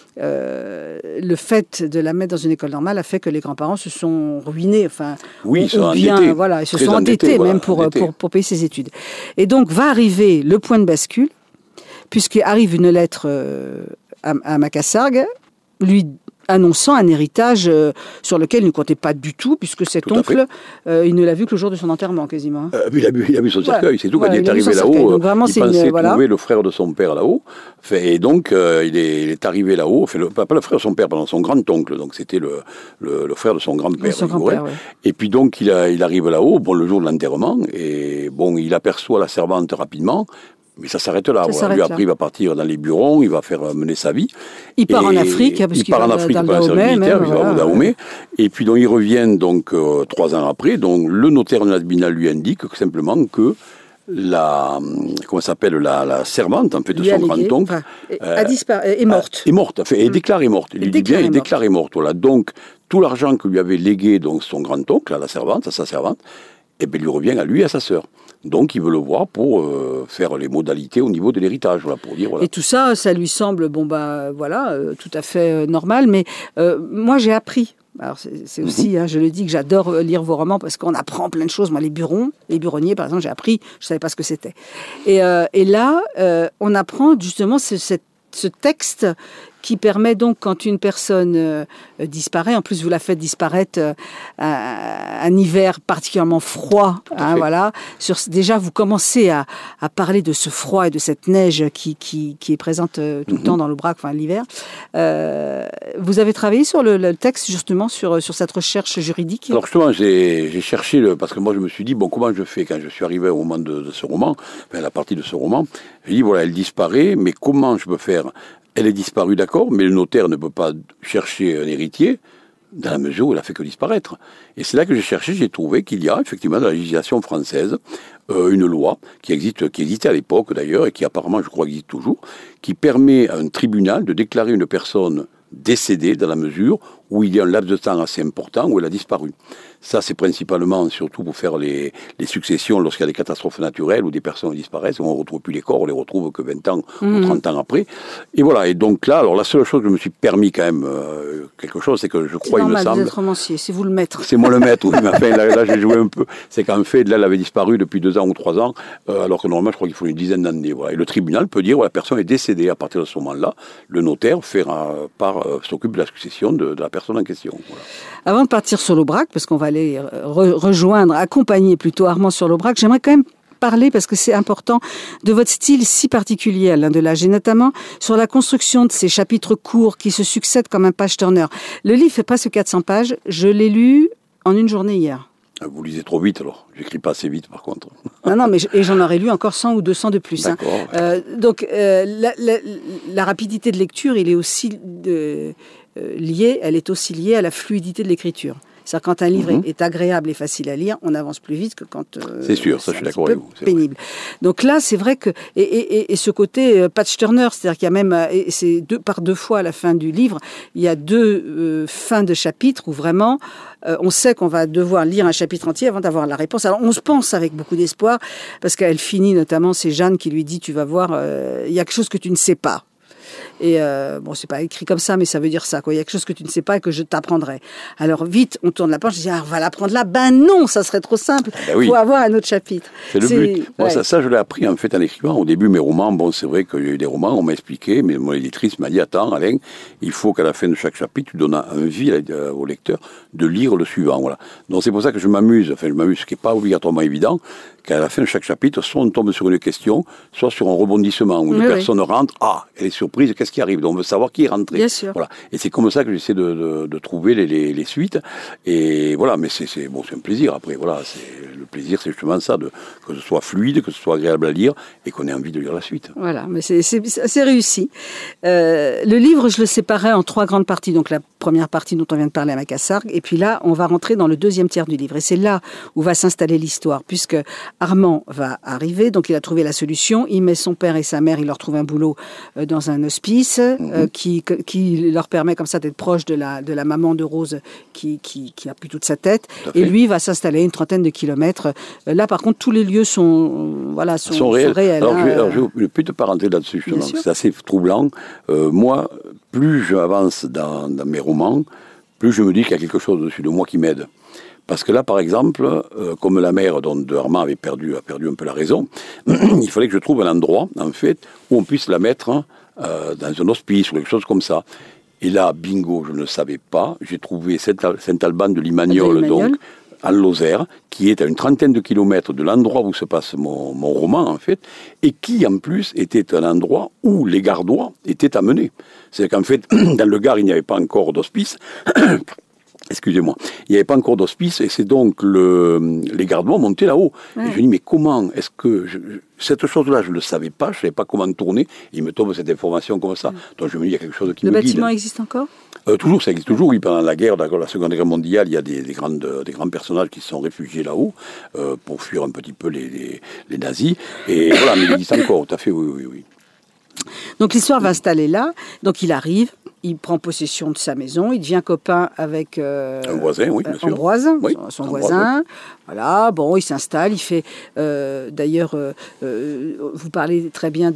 le fait de la mettre dans une école normale a fait que les grands-parents se sont ruinés. Enfin, oui, ils sont endettés. Voilà, ils se sont endettés même pour payer ses études. Et donc va arriver le point de bascule, puisqu'arrive une lettre à Macassargues, lui annonçant un héritage sur lequel il ne comptait pas du tout, puisque cet oncle, il ne l'a vu que le jour de son enterrement, quasiment. Il a vu son cercueil, c'est tout. Quand il est arrivé là-haut, il pensait trouver le frère de son père là-haut. Et donc, il est arrivé là-haut, pas le frère de son père, pardon, son grand-oncle. Donc, c'était le frère de son grand-père. Et puis, donc, il arrive là-haut, le jour de l'enterrement, et il aperçoit la servante rapidement. Mais ça s'arrête là. Lui, après, il va partir dans les bureaux, il va faire mener sa vie. Il part en Afrique, parce qu'il va dans le Dahomey. Il va au Dahomey. Et puis, donc, il revient 3 ans après. Donc, le notaire de Nadbina lui indique simplement que la servante, en fait, de son grand-oncle, est morte. Est morte, est déclarée morte. Il lui dit bien, est déclarée morte. Voilà. Donc, tout l'argent que lui avait légué son grand-oncle, à sa servante, lui revient à lui et à sa sœur. Donc, il veut le voir pour faire les modalités au niveau de l'héritage, pour dire. Voilà. Et tout ça, ça lui semble, tout à fait normal. Mais moi, j'ai appris. Alors, c'est aussi, je le dis, que j'adore lire vos romans parce qu'on apprend plein de choses. Moi, les buronniers, par exemple, j'ai appris, je ne savais pas ce que c'était. Et là, on apprend justement ce texte qui permet donc, quand une personne disparaît, en plus vous la faites disparaître un hiver particulièrement froid, déjà vous commencez à parler de ce froid et de cette neige qui est présente tout le temps dans l'Aubrac, l'hiver. Vous avez travaillé sur le texte justement, sur cette recherche juridique? Alors justement, j'ai cherché, parce que moi je me suis dit, comment je fais quand je suis arrivé au moment de ce roman, la partie de ce roman, j'ai dit, elle disparaît, mais comment je peux faire? Elle est disparue, d'accord, mais le notaire ne peut pas chercher un héritier dans la mesure où elle a fait que disparaître. Et c'est là que j'ai cherché, j'ai trouvé qu'il y a effectivement dans la législation française une loi qui existait à l'époque d'ailleurs, et qui apparemment, je crois, existe toujours, qui permet à un tribunal de déclarer une personne décédée dans la mesure où il y a un laps de temps assez important où elle a disparu. Ça, c'est principalement, surtout pour faire les successions lorsqu'il y a des catastrophes naturelles où des personnes disparaissent, où on ne retrouve plus les corps, on les retrouve que 20 ans ou 30 ans après. Et voilà, et donc là, la seule chose que je me suis permis quand même, quelque chose, c'est que je crois, il me semble... Vous êtes romancier, c'est vous le maître. C'est moi le maître, oui, mais enfin, là j'ai joué un peu. C'est qu'en fait, là, elle avait disparu depuis 2 ans ou 3 ans, alors que normalement, je crois qu'il faut une dizaine d'années. Voilà. Et le tribunal peut dire, la personne est décédée à partir de ce moment-là, le notaire s'occupe de la succession de la personne en question. Voilà. Avant de partir sur l'Aubrac, parce qu'on va aller accompagner plutôt Armand sur l'Aubrac, j'aimerais quand même parler, parce que c'est important, de votre style si particulier, Alain Delage, et notamment sur la construction de ces chapitres courts qui se succèdent comme un page-turner. Le livre fait presque 400 pages. Je l'ai lu en une journée hier. Vous lisez trop vite, alors. J'écris pas assez vite, par contre. Non, mais j'en aurais lu encore 100 ou 200 de plus. D'accord. Donc, la rapidité de lecture, elle est aussi liée à la fluidité de l'écriture. C'est-à-dire quand un livre est agréable et facile à lire, on avance plus vite que quand c'est sûr, ça je suis d'accord avec vous. Pénible. Donc là, c'est vrai que et ce côté page turner, c'est-à-dire qu'il y a même et c'est par deux fois à la fin du livre, il y a deux fins de chapitres où vraiment on sait qu'on va devoir lire un chapitre entier avant d'avoir la réponse. Alors on se pense avec beaucoup d'espoir parce qu'elle finit notamment, c'est Jeanne qui lui dit tu vas voir, il y a quelque chose que tu ne sais pas. Et bon, c'est pas écrit comme ça, mais ça veut dire ça, quoi. Il y a quelque chose que tu ne sais pas et que je t'apprendrai. Alors vite, on tourne la page, je dis, on va l'apprendre là. Ben non, ça serait trop simple. Il faut avoir un autre chapitre. C'est le but. Moi, ça, je l'ai appris en fait en écrivant. Au début, mes romans, bon, c'est vrai qu'il y a eu des romans, on m'a expliqué, mais mon éditrice m'a dit, attends, Alain, il faut qu'à la fin de chaque chapitre, tu donnes envie au lecteur de lire le suivant. Voilà. Donc c'est pour ça que je m'amuse, ce qui n'est pas obligatoirement évident, qu'à la fin de chaque chapitre, soit on tombe sur une question, soit sur un rebondissement où une personne rentre, elle est surprise, qu'est-ce qui arrive? Donc on veut savoir qui est rentré. Bien sûr. Voilà. Et c'est comme ça que j'essaie de trouver les suites. Et voilà, mais c'est un plaisir après. Voilà, le plaisir, c'est justement ça, que ce soit fluide, que ce soit agréable à lire et qu'on ait envie de lire la suite. Voilà, mais c'est réussi. Le livre, je le séparais en 3 grandes parties. Donc la première partie dont on vient de parler à Macassargues, et puis là, on va rentrer dans le deuxième tiers du livre. Et c'est là où va s'installer l'histoire, puisque Armand va arriver, donc il a trouvé la solution. Il met son père et sa mère, il leur trouve un boulot dans un hospice qui leur permet comme ça d'être proche de la maman de Rose qui a plus toute sa tête. Et lui va s'installer une 30aine de kilomètres. Là, par contre, tous les lieux sont réels. Alors, je vais une petite parenthèse là-dessus, justement. C'est assez troublant. Moi, plus j'avance dans mes romans, plus je me dis qu'il y a quelque chose au-dessus de moi qui m'aide. Parce que là, par exemple, comme la mère de Armand a perdu un peu la raison, il fallait que je trouve un endroit, en fait, où on puisse la mettre dans un hospice ou quelque chose comme ça. Et là, bingo, je ne le savais pas. J'ai trouvé Saint-Alban de Limagnol, donc, en Lozère, qui est à une 30aine de kilomètres de l'endroit où se passe mon roman, en fait, et qui, en plus, était un endroit où les Gardois étaient amenés. C'est-à-dire qu'en fait, dans le Gard, il n'y avait pas encore d'hospice. Excusez-moi, il n'y avait pas encore d'hospice et c'est donc les Gardois montaient là-haut. Ouais. Et je me dis, mais comment est-ce que... cette chose-là, je ne le savais pas, je ne savais pas comment tourner. Et il me tombe cette information comme ça. Donc je me dis, il y a quelque chose qui me guide. Le bâtiment existe encore ? Toujours, ça existe toujours. Oui, pendant la guerre, la Seconde Guerre mondiale, il y a des grands personnages qui se sont réfugiés là-haut pour fuir un petit peu les nazis. Et voilà, mais il existe encore, tout à fait, oui. Donc l'histoire va s'installer là. Donc il arrive. Il prend possession de sa maison, il devient copain avec un voisin, oui, bien sûr. Ambroise, son voisin. Voilà, bon, il s'installe, il fait... d'ailleurs, vous parlez très bien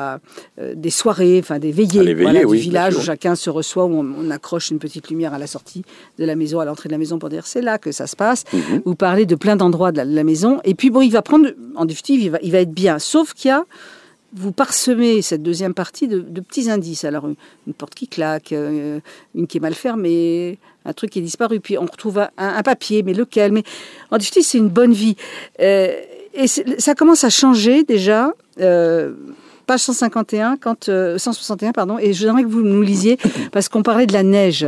des soirées, enfin des veillées, du village où chacun se reçoit, où on accroche une petite lumière à la sortie de la maison, à l'entrée de la maison pour dire c'est là que ça se passe. Mm-hmm. Vous parlez de plein d'endroits de la maison. Et puis, bon, il va prendre... En définitive, il va être bien. Sauf qu'il y a... Vous parsemez cette deuxième partie de petits indices. Alors, une porte qui claque, une qui est mal fermée, un truc qui est disparu. Puis, on retrouve un papier, mais lequel ? Mais en définitive, c'est une bonne vie. Et ça commence à changer déjà. Page 161, 161, pardon. Et je voudrais que vous nous lisiez, parce qu'on parlait de la neige.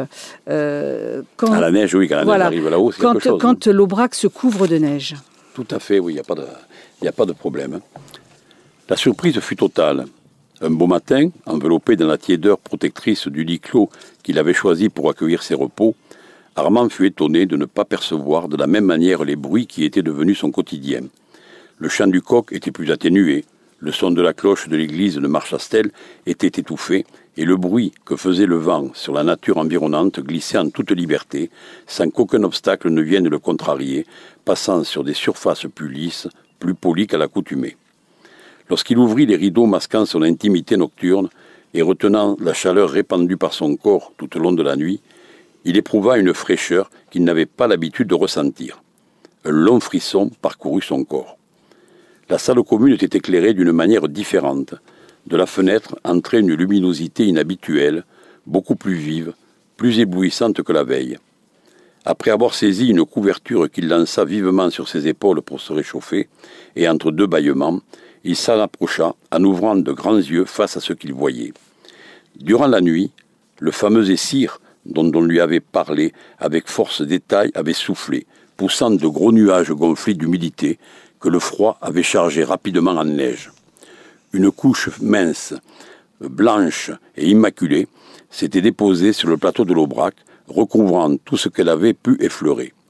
Quand la neige, oui, quand la neige arrive là-haut, c'est quelque chose. Quand l'Aubrac se couvre de neige. Tout à fait, oui, il n'y a pas de problème. La surprise fut totale. Un beau matin, enveloppé dans la tiédeur protectrice du lit clos qu'il avait choisi pour accueillir ses repos, Armand fut étonné de ne pas percevoir de la même manière les bruits qui étaient devenus son quotidien. Le chant du coq était plus atténué, le son de la cloche de l'église de Marchastel était étouffé, et le bruit que faisait le vent sur la nature environnante glissait en toute liberté, sans qu'aucun obstacle ne vienne le contrarier, passant sur des surfaces plus lisses, plus polies qu'à l'accoutumée. Lorsqu'il ouvrit les rideaux masquant son intimité nocturne et retenant la chaleur répandue par son corps tout au long de la nuit, il éprouva une fraîcheur qu'il n'avait pas l'habitude de ressentir. Un long frisson parcourut son corps. La salle commune était éclairée d'une manière différente. De la fenêtre entrait une luminosité inhabituelle, beaucoup plus vive, plus éblouissante que la veille. Après avoir saisi une couverture qu'il lança vivement sur ses épaules pour se réchauffer, et entre deux bâillements, il s'en approcha en ouvrant de grands yeux face à ce qu'il voyait. Durant la nuit, le fameux essir dont on lui avait parlé avec force détail avait soufflé, poussant de gros nuages gonflés d'humidité que le froid avait chargés rapidement en neige. Une couche mince, blanche et immaculée s'était déposée sur le plateau de l'Aubrac, recouvrant tout ce qu'elle avait pu effleurer.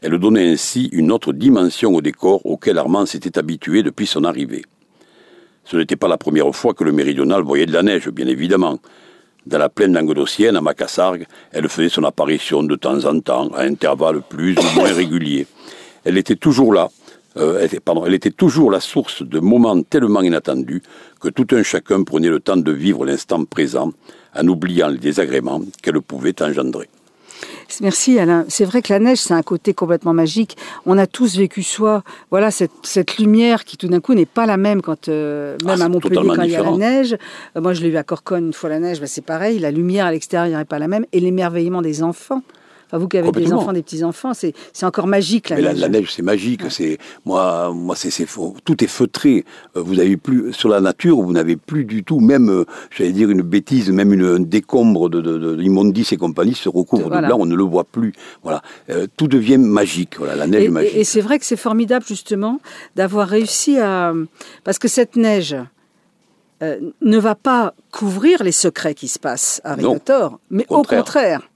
Elle donnait ainsi une autre dimension au décor auquel Armand s'était habitué depuis son arrivée. Ce n'était pas la première fois que le méridional voyait de la neige, bien évidemment. Dans la plaine languedocienne, à Macassargues, elle faisait son apparition de temps en temps, à intervalles plus ou moins réguliers. Elle était toujours là. Elle était toujours la source de moments tellement inattendus que tout un chacun prenait le temps de vivre l'instant présent en oubliant les désagréments qu'elle pouvait engendrer. Merci Alain. C'est vrai que la neige, c'est un côté complètement magique. On a tous vécu cette lumière qui tout d'un coup n'est pas la même quand même à Montpellier quand il y a la neige. Moi je l'ai vu à Corconne une fois la neige, c'est pareil. La lumière à l'extérieur n'est pas la même et l'émerveillement des enfants. Enfin, vous qui avez des enfants, des petits-enfants, c'est encore magique la neige. La neige, c'est magique. Ouais. C'est faux. Tout est feutré. Vous n'avez plus sur la nature, vous n'avez plus du tout, même, j'allais dire une bêtise, même un décombre d'immondices et compagnie se recouvre de blanc, on ne le voit plus. Voilà, tout devient magique. Voilà, la neige est magique. Et c'est vrai que c'est formidable justement d'avoir réussi parce que cette neige ne va pas couvrir les secrets qui se passent à Rigotor, mais au contraire.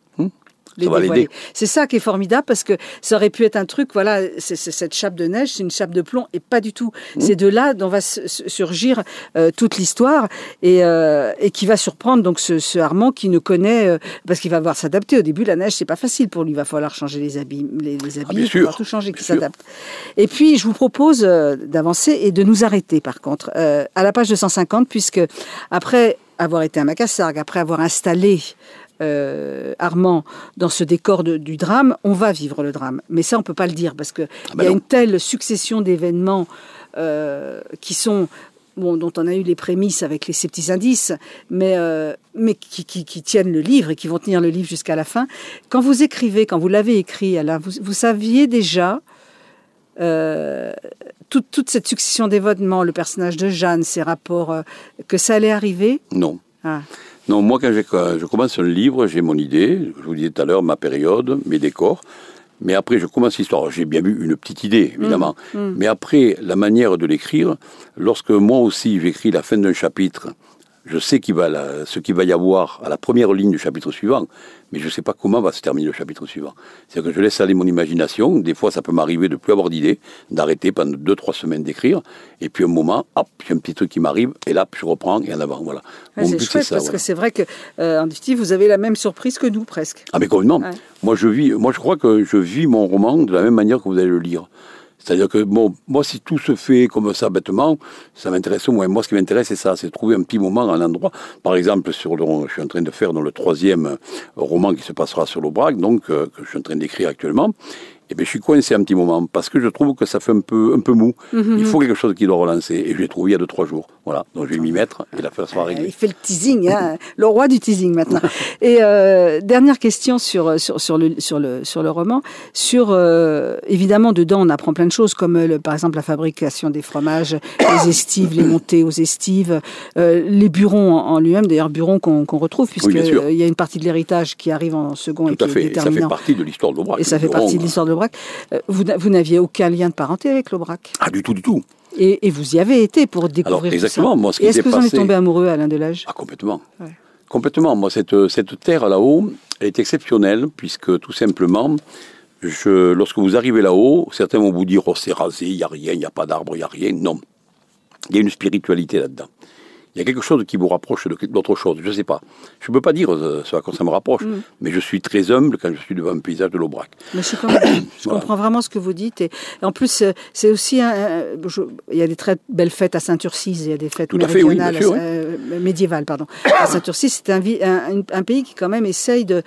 C'est ça qui est formidable parce que ça aurait pu être un truc, c'est cette chape de neige, c'est une chape de plomb et pas du tout. C'est de là dont va surgir toute l'histoire et qui va surprendre donc ce Armand qui ne connaît, parce qu'il va devoir s'adapter. Au début, la neige, c'est pas facile pour lui, il va falloir changer les habits, il va falloir tout changer, qu'il s'adapte. Et puis, je vous propose d'avancer et de nous arrêter par contre à la page 250 puisque après avoir été à Macassargues, après avoir installé Armand dans ce décor du drame, on va vivre le drame. Mais ça, on ne peut pas le dire parce qu'il y a une telle succession d'événements qui sont, dont on a eu les prémices avec ces petits indices, mais qui tiennent le livre et qui vont tenir le livre jusqu'à la fin. Quand vous écrivez, quand vous l'avez écrit, Alain, vous saviez déjà toute cette succession d'événements, le personnage de Jeanne, ses rapports, que ça allait arriver ? Non. Non, moi, quand je commence un livre, j'ai mon idée, je vous disais tout à l'heure, ma période, mes décors, mais après, je commence l'histoire. J'ai bien eu une petite idée, évidemment. Mais après, la manière de l'écrire, lorsque moi aussi, j'écris la fin d'un chapitre, je sais ce qu'il va y avoir à la première ligne du chapitre suivant, mais je ne sais pas comment va se terminer le chapitre suivant. C'est-à-dire que je laisse aller mon imagination. Des fois, ça peut m'arriver de ne plus avoir d'idée, d'arrêter pendant 2-3 semaines d'écrire, et puis un moment, hop, il y a un petit truc qui m'arrive, et là, je reprends, et en avant, voilà. C'est chouette, parce que c'est vrai que, en définitive, vous avez la même surprise que nous, presque. Ah, mais complètement. Ouais. Moi, je crois que je vis mon roman de la même manière que vous allez le lire. C'est-à-dire que, moi, si tout se fait comme ça, bêtement, ça m'intéresse moins. Moi, ce qui m'intéresse, c'est ça, c'est de trouver un petit moment, un endroit. Par exemple, je suis en train de faire dans le 3e roman qui se passera sur l'Aubrac, donc, que je suis en train d'écrire actuellement. Eh bien, je suis coincé un petit moment, parce que je trouve que ça fait un peu mou. Il faut quelque chose qui doit relancer. Et je l'ai trouvé il y a 2-3 jours. Voilà. Donc, je vais m'y mettre et l'affaire sera réglée. Il fait le teasing, le roi du teasing maintenant. Et dernière question sur le roman. Évidemment, dedans, on apprend plein de choses, comme par exemple la fabrication des fromages, les estives, les montées aux estives, les burons en lui-même, d'ailleurs, burons qu'on retrouve, puisqu'il y a une partie de l'héritage qui arrive en second. Tout et qui à fait. est déterminant. Ça fait partie de l'histoire de l'Aubrac. Et ça fait partie de l'histoire de l'Aubrac. Vous n'aviez aucun lien de parenté avec l'Aubrac ? Ah, du tout. Et vous y avez été pour découvrir exactement, tout ça. Moi, ce qui est-ce que vous en êtes passé... tombé amoureux, Alain Delage ? Ah, complètement. Ouais. Complètement. Moi, cette terre là-haut, elle est exceptionnelle, puisque tout simplement, lorsque vous arrivez là-haut, certains vont vous dire, oh, c'est rasé, il n'y a rien, il n'y a pas d'arbre, il n'y a rien. Non. Il y a une spiritualité là-dedans. Il y a quelque chose qui vous rapproche d'autre chose. Je ne sais pas. Je ne peux pas dire ce à quoi ça me rapproche, mais je suis très humble quand je suis devant un paysage de l'Aubrac. Mais je comprends vraiment ce que vous dites. Et en plus, c'est aussi... il y a des très belles fêtes à Saint-Urcise. Il y a des fêtes méridionales, médiévales, pardon. À Saint-Urcise, c'est un pays qui quand même essaye de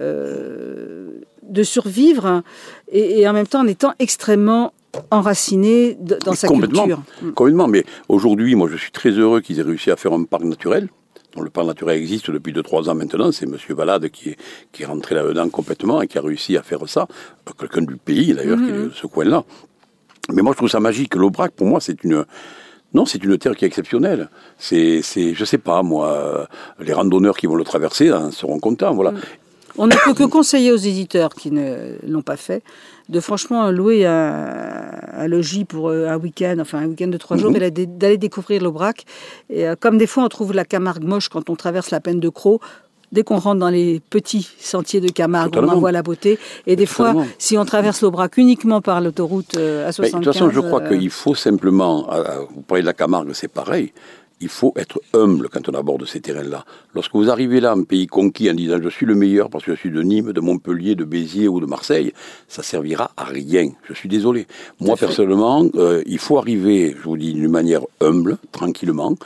survivre et en même temps en étant extrêmement enraciné dans sa culture. Complètement, mais aujourd'hui, moi je suis très heureux qu'ils aient réussi à faire un parc naturel. Donc, le parc naturel existe depuis 2-3 ans maintenant, c'est M. Valade qui est rentré là-dedans complètement et qui a réussi à faire ça, quelqu'un du pays d'ailleurs, qui est de ce coin-là. Mais moi je trouve ça magique, l'Aubrac pour moi c'est une terre qui est exceptionnelle. Je sais pas moi, les randonneurs qui vont le traverser en seront contents, voilà. On ne peut que conseiller aux éditeurs qui ne l'ont pas fait de franchement louer un logis pour un week-end de 3 jours, et d'aller découvrir l'Aubrac. Et comme des fois on trouve la Camargue moche quand on traverse la Peine de Crau, dès qu'on rentre dans les petits sentiers de Camargue, Totalement. on en voit la beauté. Et des fois, Totalement. si on traverse l'Aubrac uniquement par l'autoroute A75... Mais de toute façon, je crois qu'il faut simplement, vous parlez de la Camargue, c'est pareil, il faut être humble quand on aborde ces terrains-là. Lorsque vous arrivez là, un pays conquis, en disant « je suis le meilleur parce que je suis de Nîmes, de Montpellier, de Béziers ou de Marseille », ça servira à rien. Je suis désolé. Moi, personnellement, il faut arriver, je vous dis, d'une manière humble, tranquillement,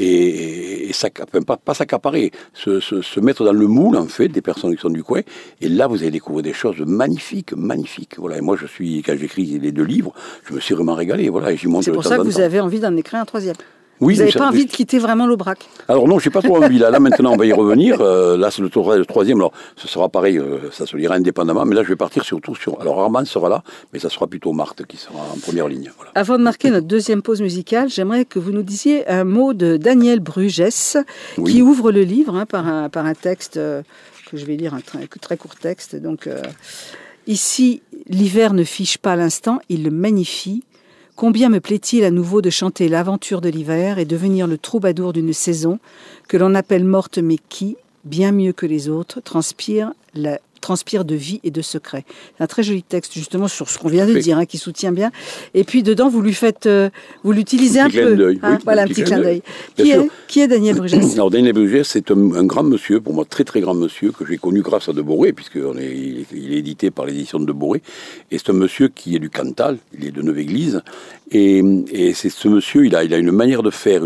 et pas s'accaparer, se mettre dans le moule, en fait, des personnes qui sont du coin, et là, vous allez découvrir des choses magnifiques. Voilà. Et moi, quand j'écris les 2 livres, je me suis vraiment régalé, voilà, et j'y monte C'est pour ça que vous avez envie d'en écrire un 3e. Oui, vous n'avez pas envie de quitter vraiment l'Aubrac? Alors non, je n'ai pas trop envie. Là, maintenant, on va y revenir. Là, c'est le 3e. Alors, ce sera pareil, ça se lira indépendamment. Mais là, je vais partir surtout sur... Alors, Armand sera là, mais ça sera plutôt Marthe qui sera en première ligne. Voilà. Avant de marquer notre 2e pause musicale, j'aimerais que vous nous disiez un mot de Daniel Brugès, qui ouvre le livre par un texte que je vais lire, un très court texte. Donc, ici, l'hiver ne fiche pas l'instant, il le magnifie. Combien me plaît-il à nouveau de chanter l'aventure de l'hiver et devenir le troubadour d'une saison que l'on appelle morte mais qui, bien mieux que les autres, transpire de vie et de secret. C'est un très joli texte justement sur ce qu'on vient de dire, qui soutient bien. Et puis dedans, vous l'utilisez un peu. Voilà, un petit clin d'œil. Qui est Daniel Brugès? Alors Daniel Brugès, c'est un grand monsieur, pour moi très très grand monsieur, que j'ai connu grâce à De Boré, puisqu'il est édité par l'édition de De Boré. Et c'est un monsieur qui est du Cantal, il est de Neuve-Église. Et c'est ce monsieur, il a une manière de faire,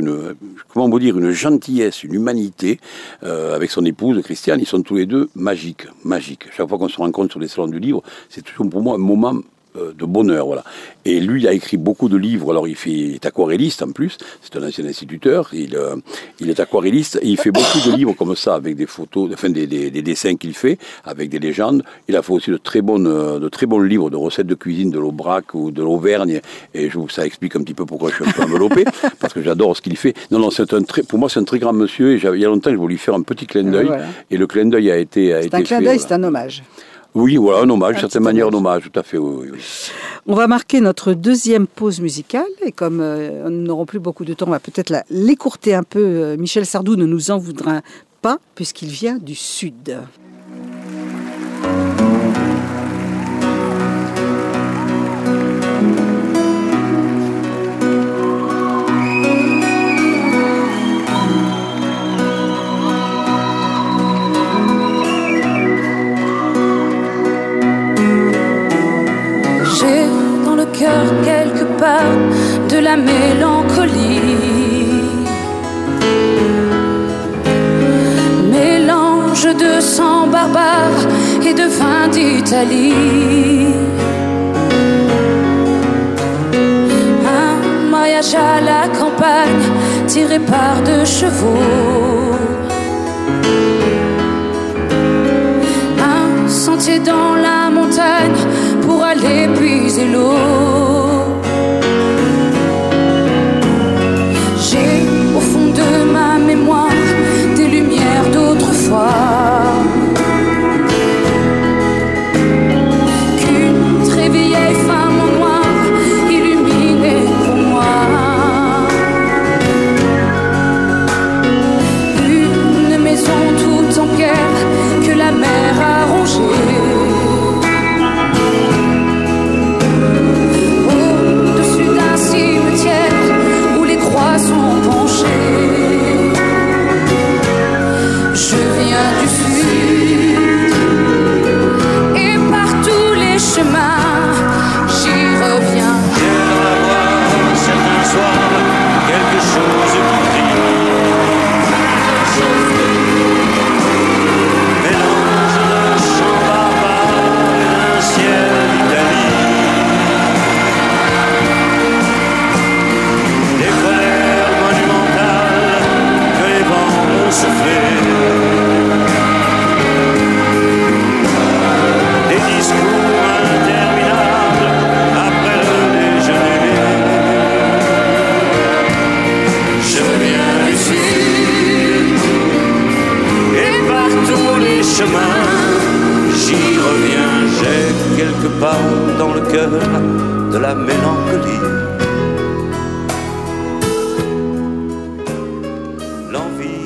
une gentillesse, une humanité, avec son épouse Christiane, ils sont tous les deux magiques. Chaque fois qu'on se rencontre sur les salons du livre, c'est toujours pour moi un moment de bonheur, voilà. Et lui, il a écrit beaucoup de livres. Alors, il est aquarelliste en plus. C'est un ancien instituteur. Il est aquarelliste et il fait beaucoup de livres comme ça, avec des photos, des dessins qu'il fait, avec des légendes. Il a fait aussi de très bons livres de recettes de cuisine de l'Aubrac ou de l'Auvergne. Et ça explique un petit peu pourquoi je suis un peu enveloppé, parce que j'adore ce qu'il fait. Non, pour moi, c'est un très grand monsieur. Et il y a longtemps, je voulais lui faire un petit clin d'œil. Voilà. Et le clin d'œil a été fait. C'est un clin d'œil, c'est un hommage. Oui, voilà, un hommage, d'une certaine manière, un hommage, tout à fait, oui. On va marquer notre 2e pause musicale, et comme nous n'aurons plus beaucoup de temps, on va peut-être l'écourter un peu. Michel Sardou ne nous en voudra pas, puisqu'il vient du Sud. Quelque part de la mélancolie, mélange de sang barbare et de vin d'Italie, un mariage à la campagne tiré par 2 chevaux, un sentier dans la montagne pour aller puiser l'eau. J'ai au fond de ma mémoire des lumières d'autrefois, qu'une très vieille femme en noir illuminait pour moi, une maison toute en pierre que la mer a rongée.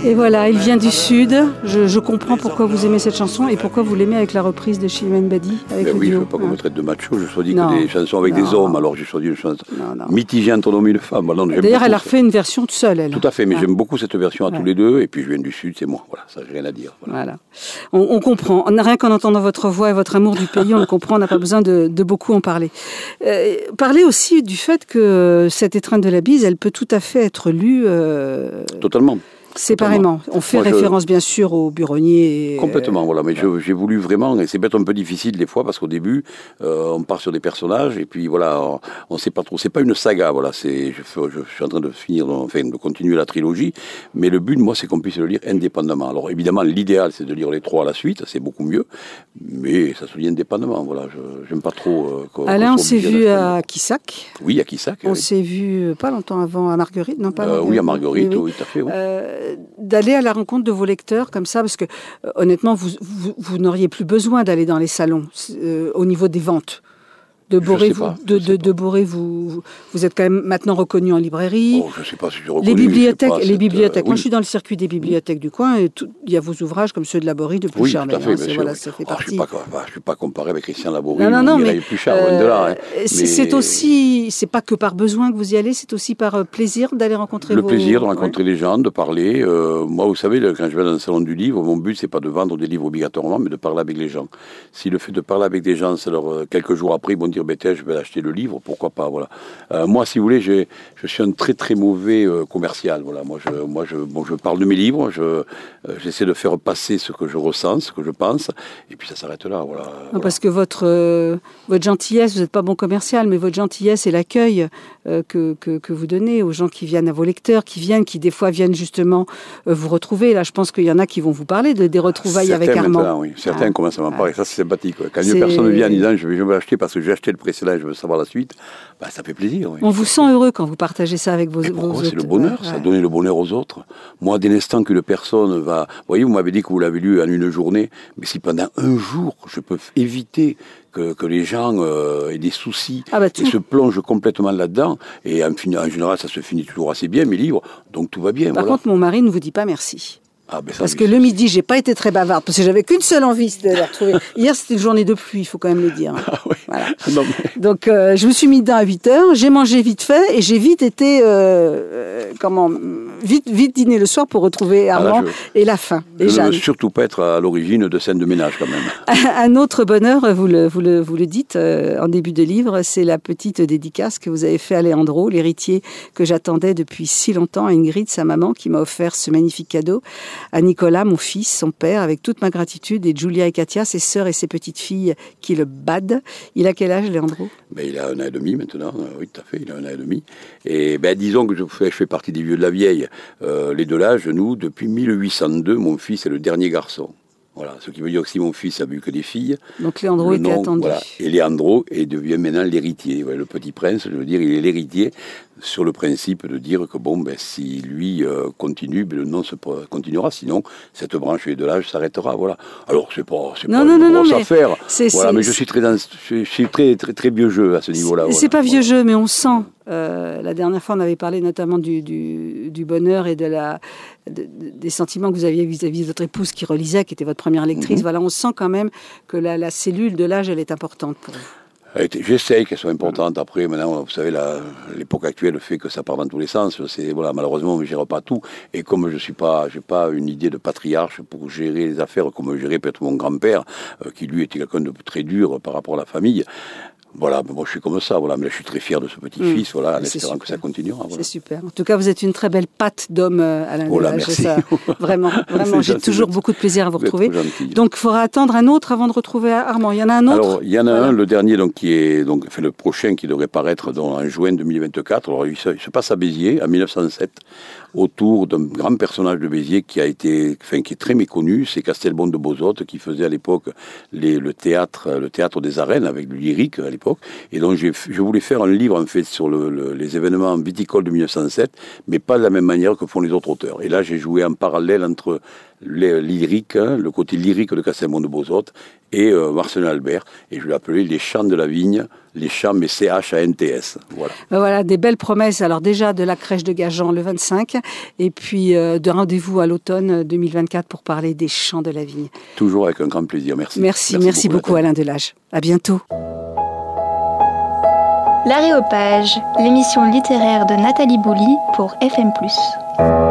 Et voilà, il vient du Sud. Je comprends pourquoi vous aimez cette chanson et pourquoi vous l'aimez avec la reprise de Chimène Badi. Avec Ben oui, je duo, ne veux pas qu'on me traite de macho, je choisis Non. que des chansons avec des hommes, alors j'ai choisi une chanson mitigée entre un homme et une femme. Voilà, j'aime D'ailleurs, beaucoup elle a ça. refait une version toute seule, elle. Tout à fait, mais j'aime beaucoup cette version à tous les deux, et puis je viens du Sud, c'est moi, voilà, ça j'ai rien à dire. Voilà. Voilà. On comprend. Rien qu'en entendant votre voix et votre amour du pays, on le comprend, on n'a pas besoin de beaucoup en parler. Parlez aussi du fait que cette étreinte de la bise, elle peut tout à fait être lue Totalement. séparément. On fait référence bien sûr au buronnier. Complètement, voilà. Mais j'ai voulu vraiment, et c'est peut-être un peu difficile des fois parce qu'au début, on part sur des personnages et puis voilà, on sait pas trop. C'est pas une saga, voilà. Je suis en train de finir, de continuer la trilogie, mais le but, moi, c'est qu'on puisse le lire indépendamment. Alors évidemment, l'idéal, c'est de lire les trois à la suite, c'est beaucoup mieux, mais ça se lit indépendamment, voilà. J'aime pas trop. Alain, on s'est vu à Quissac. Oui, à Quissac. On s'est vu pas longtemps avant à Marguerite, non pas Marguerite, oui, à Marguerite, oui, tout à fait. Oui. D'aller à la rencontre de vos lecteurs comme ça, parce que honnêtement, vous n'auriez plus besoin d'aller dans les salons au niveau des ventes. De Boré, vous êtes quand même maintenant reconnu en librairie. Oh, je sais pas si je reconnais. Les bibliothèques. Oui. Moi, je suis dans le circuit des bibliothèques du coin et il y a vos ouvrages comme ceux de Laborie de plus cher. Tout à fait, bien sûr, voilà, oui. ça fait Je partie. ne suis pas comparé avec Christian Laborie. Non, mais plus cher, loin de là. C'est aussi, c'est pas que par besoin que vous y allez, c'est aussi par plaisir d'aller rencontrer le plaisir de rencontrer les gens, de parler. Moi, vous savez, quand je vais dans un salon du livre, mon but, c'est pas de vendre des livres obligatoirement, mais de parler avec les gens. Si le fait de parler avec des gens, quelques jours après, ils vont dire, je vais l'acheter le livre, pourquoi pas, voilà. Moi, si vous voulez, je suis un très très mauvais commercial, voilà. Moi, je parle de mes livres, j'essaie de faire passer ce que je ressens, ce que je pense, et puis ça s'arrête là, voilà. Non, parce que votre gentillesse, vous n'êtes pas bon commercial, mais votre gentillesse et l'accueil que vous donnez aux gens qui viennent, à vos lecteurs, qui des fois viennent justement vous retrouver. Là, je pense qu'il y en a qui vont vous parler des retrouvailles avec Armand. Oui. Certains commencent à m'en parler, ça c'est sympathique. Quand une personne vient en disant je vais acheter parce que j'ai acheté le précédent, je veux savoir la suite, ça fait plaisir. Oui. On vous sent heureux quand vous partagez ça avec vos autres. C'est le bonheur, ça donne le bonheur aux autres. Moi, dès l'instant qu'une personne va... Vous voyez, vous m'avez dit que vous l'avez lu en une journée, mais si pendant un jour, je peux éviter que les gens aient des soucis et se plongent complètement là-dedans, et en général, ça se finit toujours assez bien, mes livres, donc tout va bien. Par contre, mon mari ne vous dit pas merci. Parce que le midi, j'ai pas été très bavarde, parce que j'avais qu'une seule envie, c'était de la retrouver. Hier, c'était une journée de pluie, il faut quand même le dire. Ah oui. Voilà. Donc, je me suis mis dedans à 8h, j'ai mangé vite fait, et j'ai vite été, vite dîner le soir pour retrouver Armand et la faim. Je ne veux surtout pas être à l'origine de scènes de ménage, quand même. Un autre bonheur, vous le dites en début de livre, c'est la petite dédicace que vous avez fait à Leandro, l'héritier que j'attendais depuis si longtemps, à Ingrid, sa maman, qui m'a offert ce magnifique cadeau. À Nicolas, mon fils, son père, avec toute ma gratitude, et Julia et Katia, ses sœurs et ses petites filles qui le badent. Il a quel âge, Leandro ? Il a 1 an et demi maintenant, oui tout à fait, il a 1 an et demi. Et disons que je fais partie des vieux de la vieille. Les deux l'âge, nous, depuis 1802, mon fils est le dernier garçon. Voilà, ce qui veut dire que si mon fils a vu que des filles... Donc Leandro était attendu. Voilà, et Leandro devient maintenant l'héritier. Ouais, le petit prince, je veux dire, il est l'héritier sur le principe de dire que si lui continue, le nom se continuera, sinon cette branche de l'âge s'arrêtera. Voilà. Alors c'est pas une grosse affaire. Mais je suis très très très vieux jeu à ce niveau-là. C'est pas vieux jeu, mais on sent. La dernière fois, on avait parlé notamment du bonheur et des sentiments que vous aviez vis-à-vis de votre épouse qui relisait, qui était votre première lectrice. Voilà, on sent quand même que la cellule de l'âge, elle est importante pour vous. J'essaye qu'elle soit importante. Après, maintenant, vous savez, l'époque actuelle fait que ça part dans tous les sens. Malheureusement, on ne gère pas tout. Et comme j'ai pas une idée de patriarche pour gérer les affaires comme gérait peut-être mon grand-père, qui lui était quelqu'un de très dur par rapport à la famille. Voilà, moi je suis comme ça, mais là, je suis très fier de ce petit-fils, en espérant que ça continuera. Voilà. C'est super. En tout cas, vous êtes une très belle patte d'homme, Alain. Merci. Ça, vraiment, j'ai toujours beaucoup de plaisir à vous retrouver. Donc, il faudra attendre un autre avant de retrouver Armand. Il y en a un autre ? Alors, il y en a un, le dernier, qui est le prochain qui devrait paraître en juin 2024. Alors, il se passe à Béziers, en 1907, autour d'un grand personnage de Béziers qui est très méconnu. C'est Castelbon de Bozotte qui faisait à l'époque le théâtre des arènes avec le lyrique à l'époque. l'époque. Et donc je voulais faire un livre en fait sur les événements viticoles de 1907, mais pas de la même manière que font les autres auteurs. Et là j'ai joué en parallèle entre lyrique, le côté lyrique de Castelmont-de-Bozotte et Marcelin Albert. Et je l'ai appelé Les Chants de la Vigne, les chants mais CHANTS. Voilà. Voilà, des belles promesses. Alors déjà de la crèche de Gajan le 25 et puis de rendez-vous à l'automne 2024 pour parler des chants de la vigne. Toujours avec un grand plaisir. Merci. Merci beaucoup Alain Delage. À bientôt. L'Aréopage, l'émission littéraire de Nathalie Bouli pour FM+.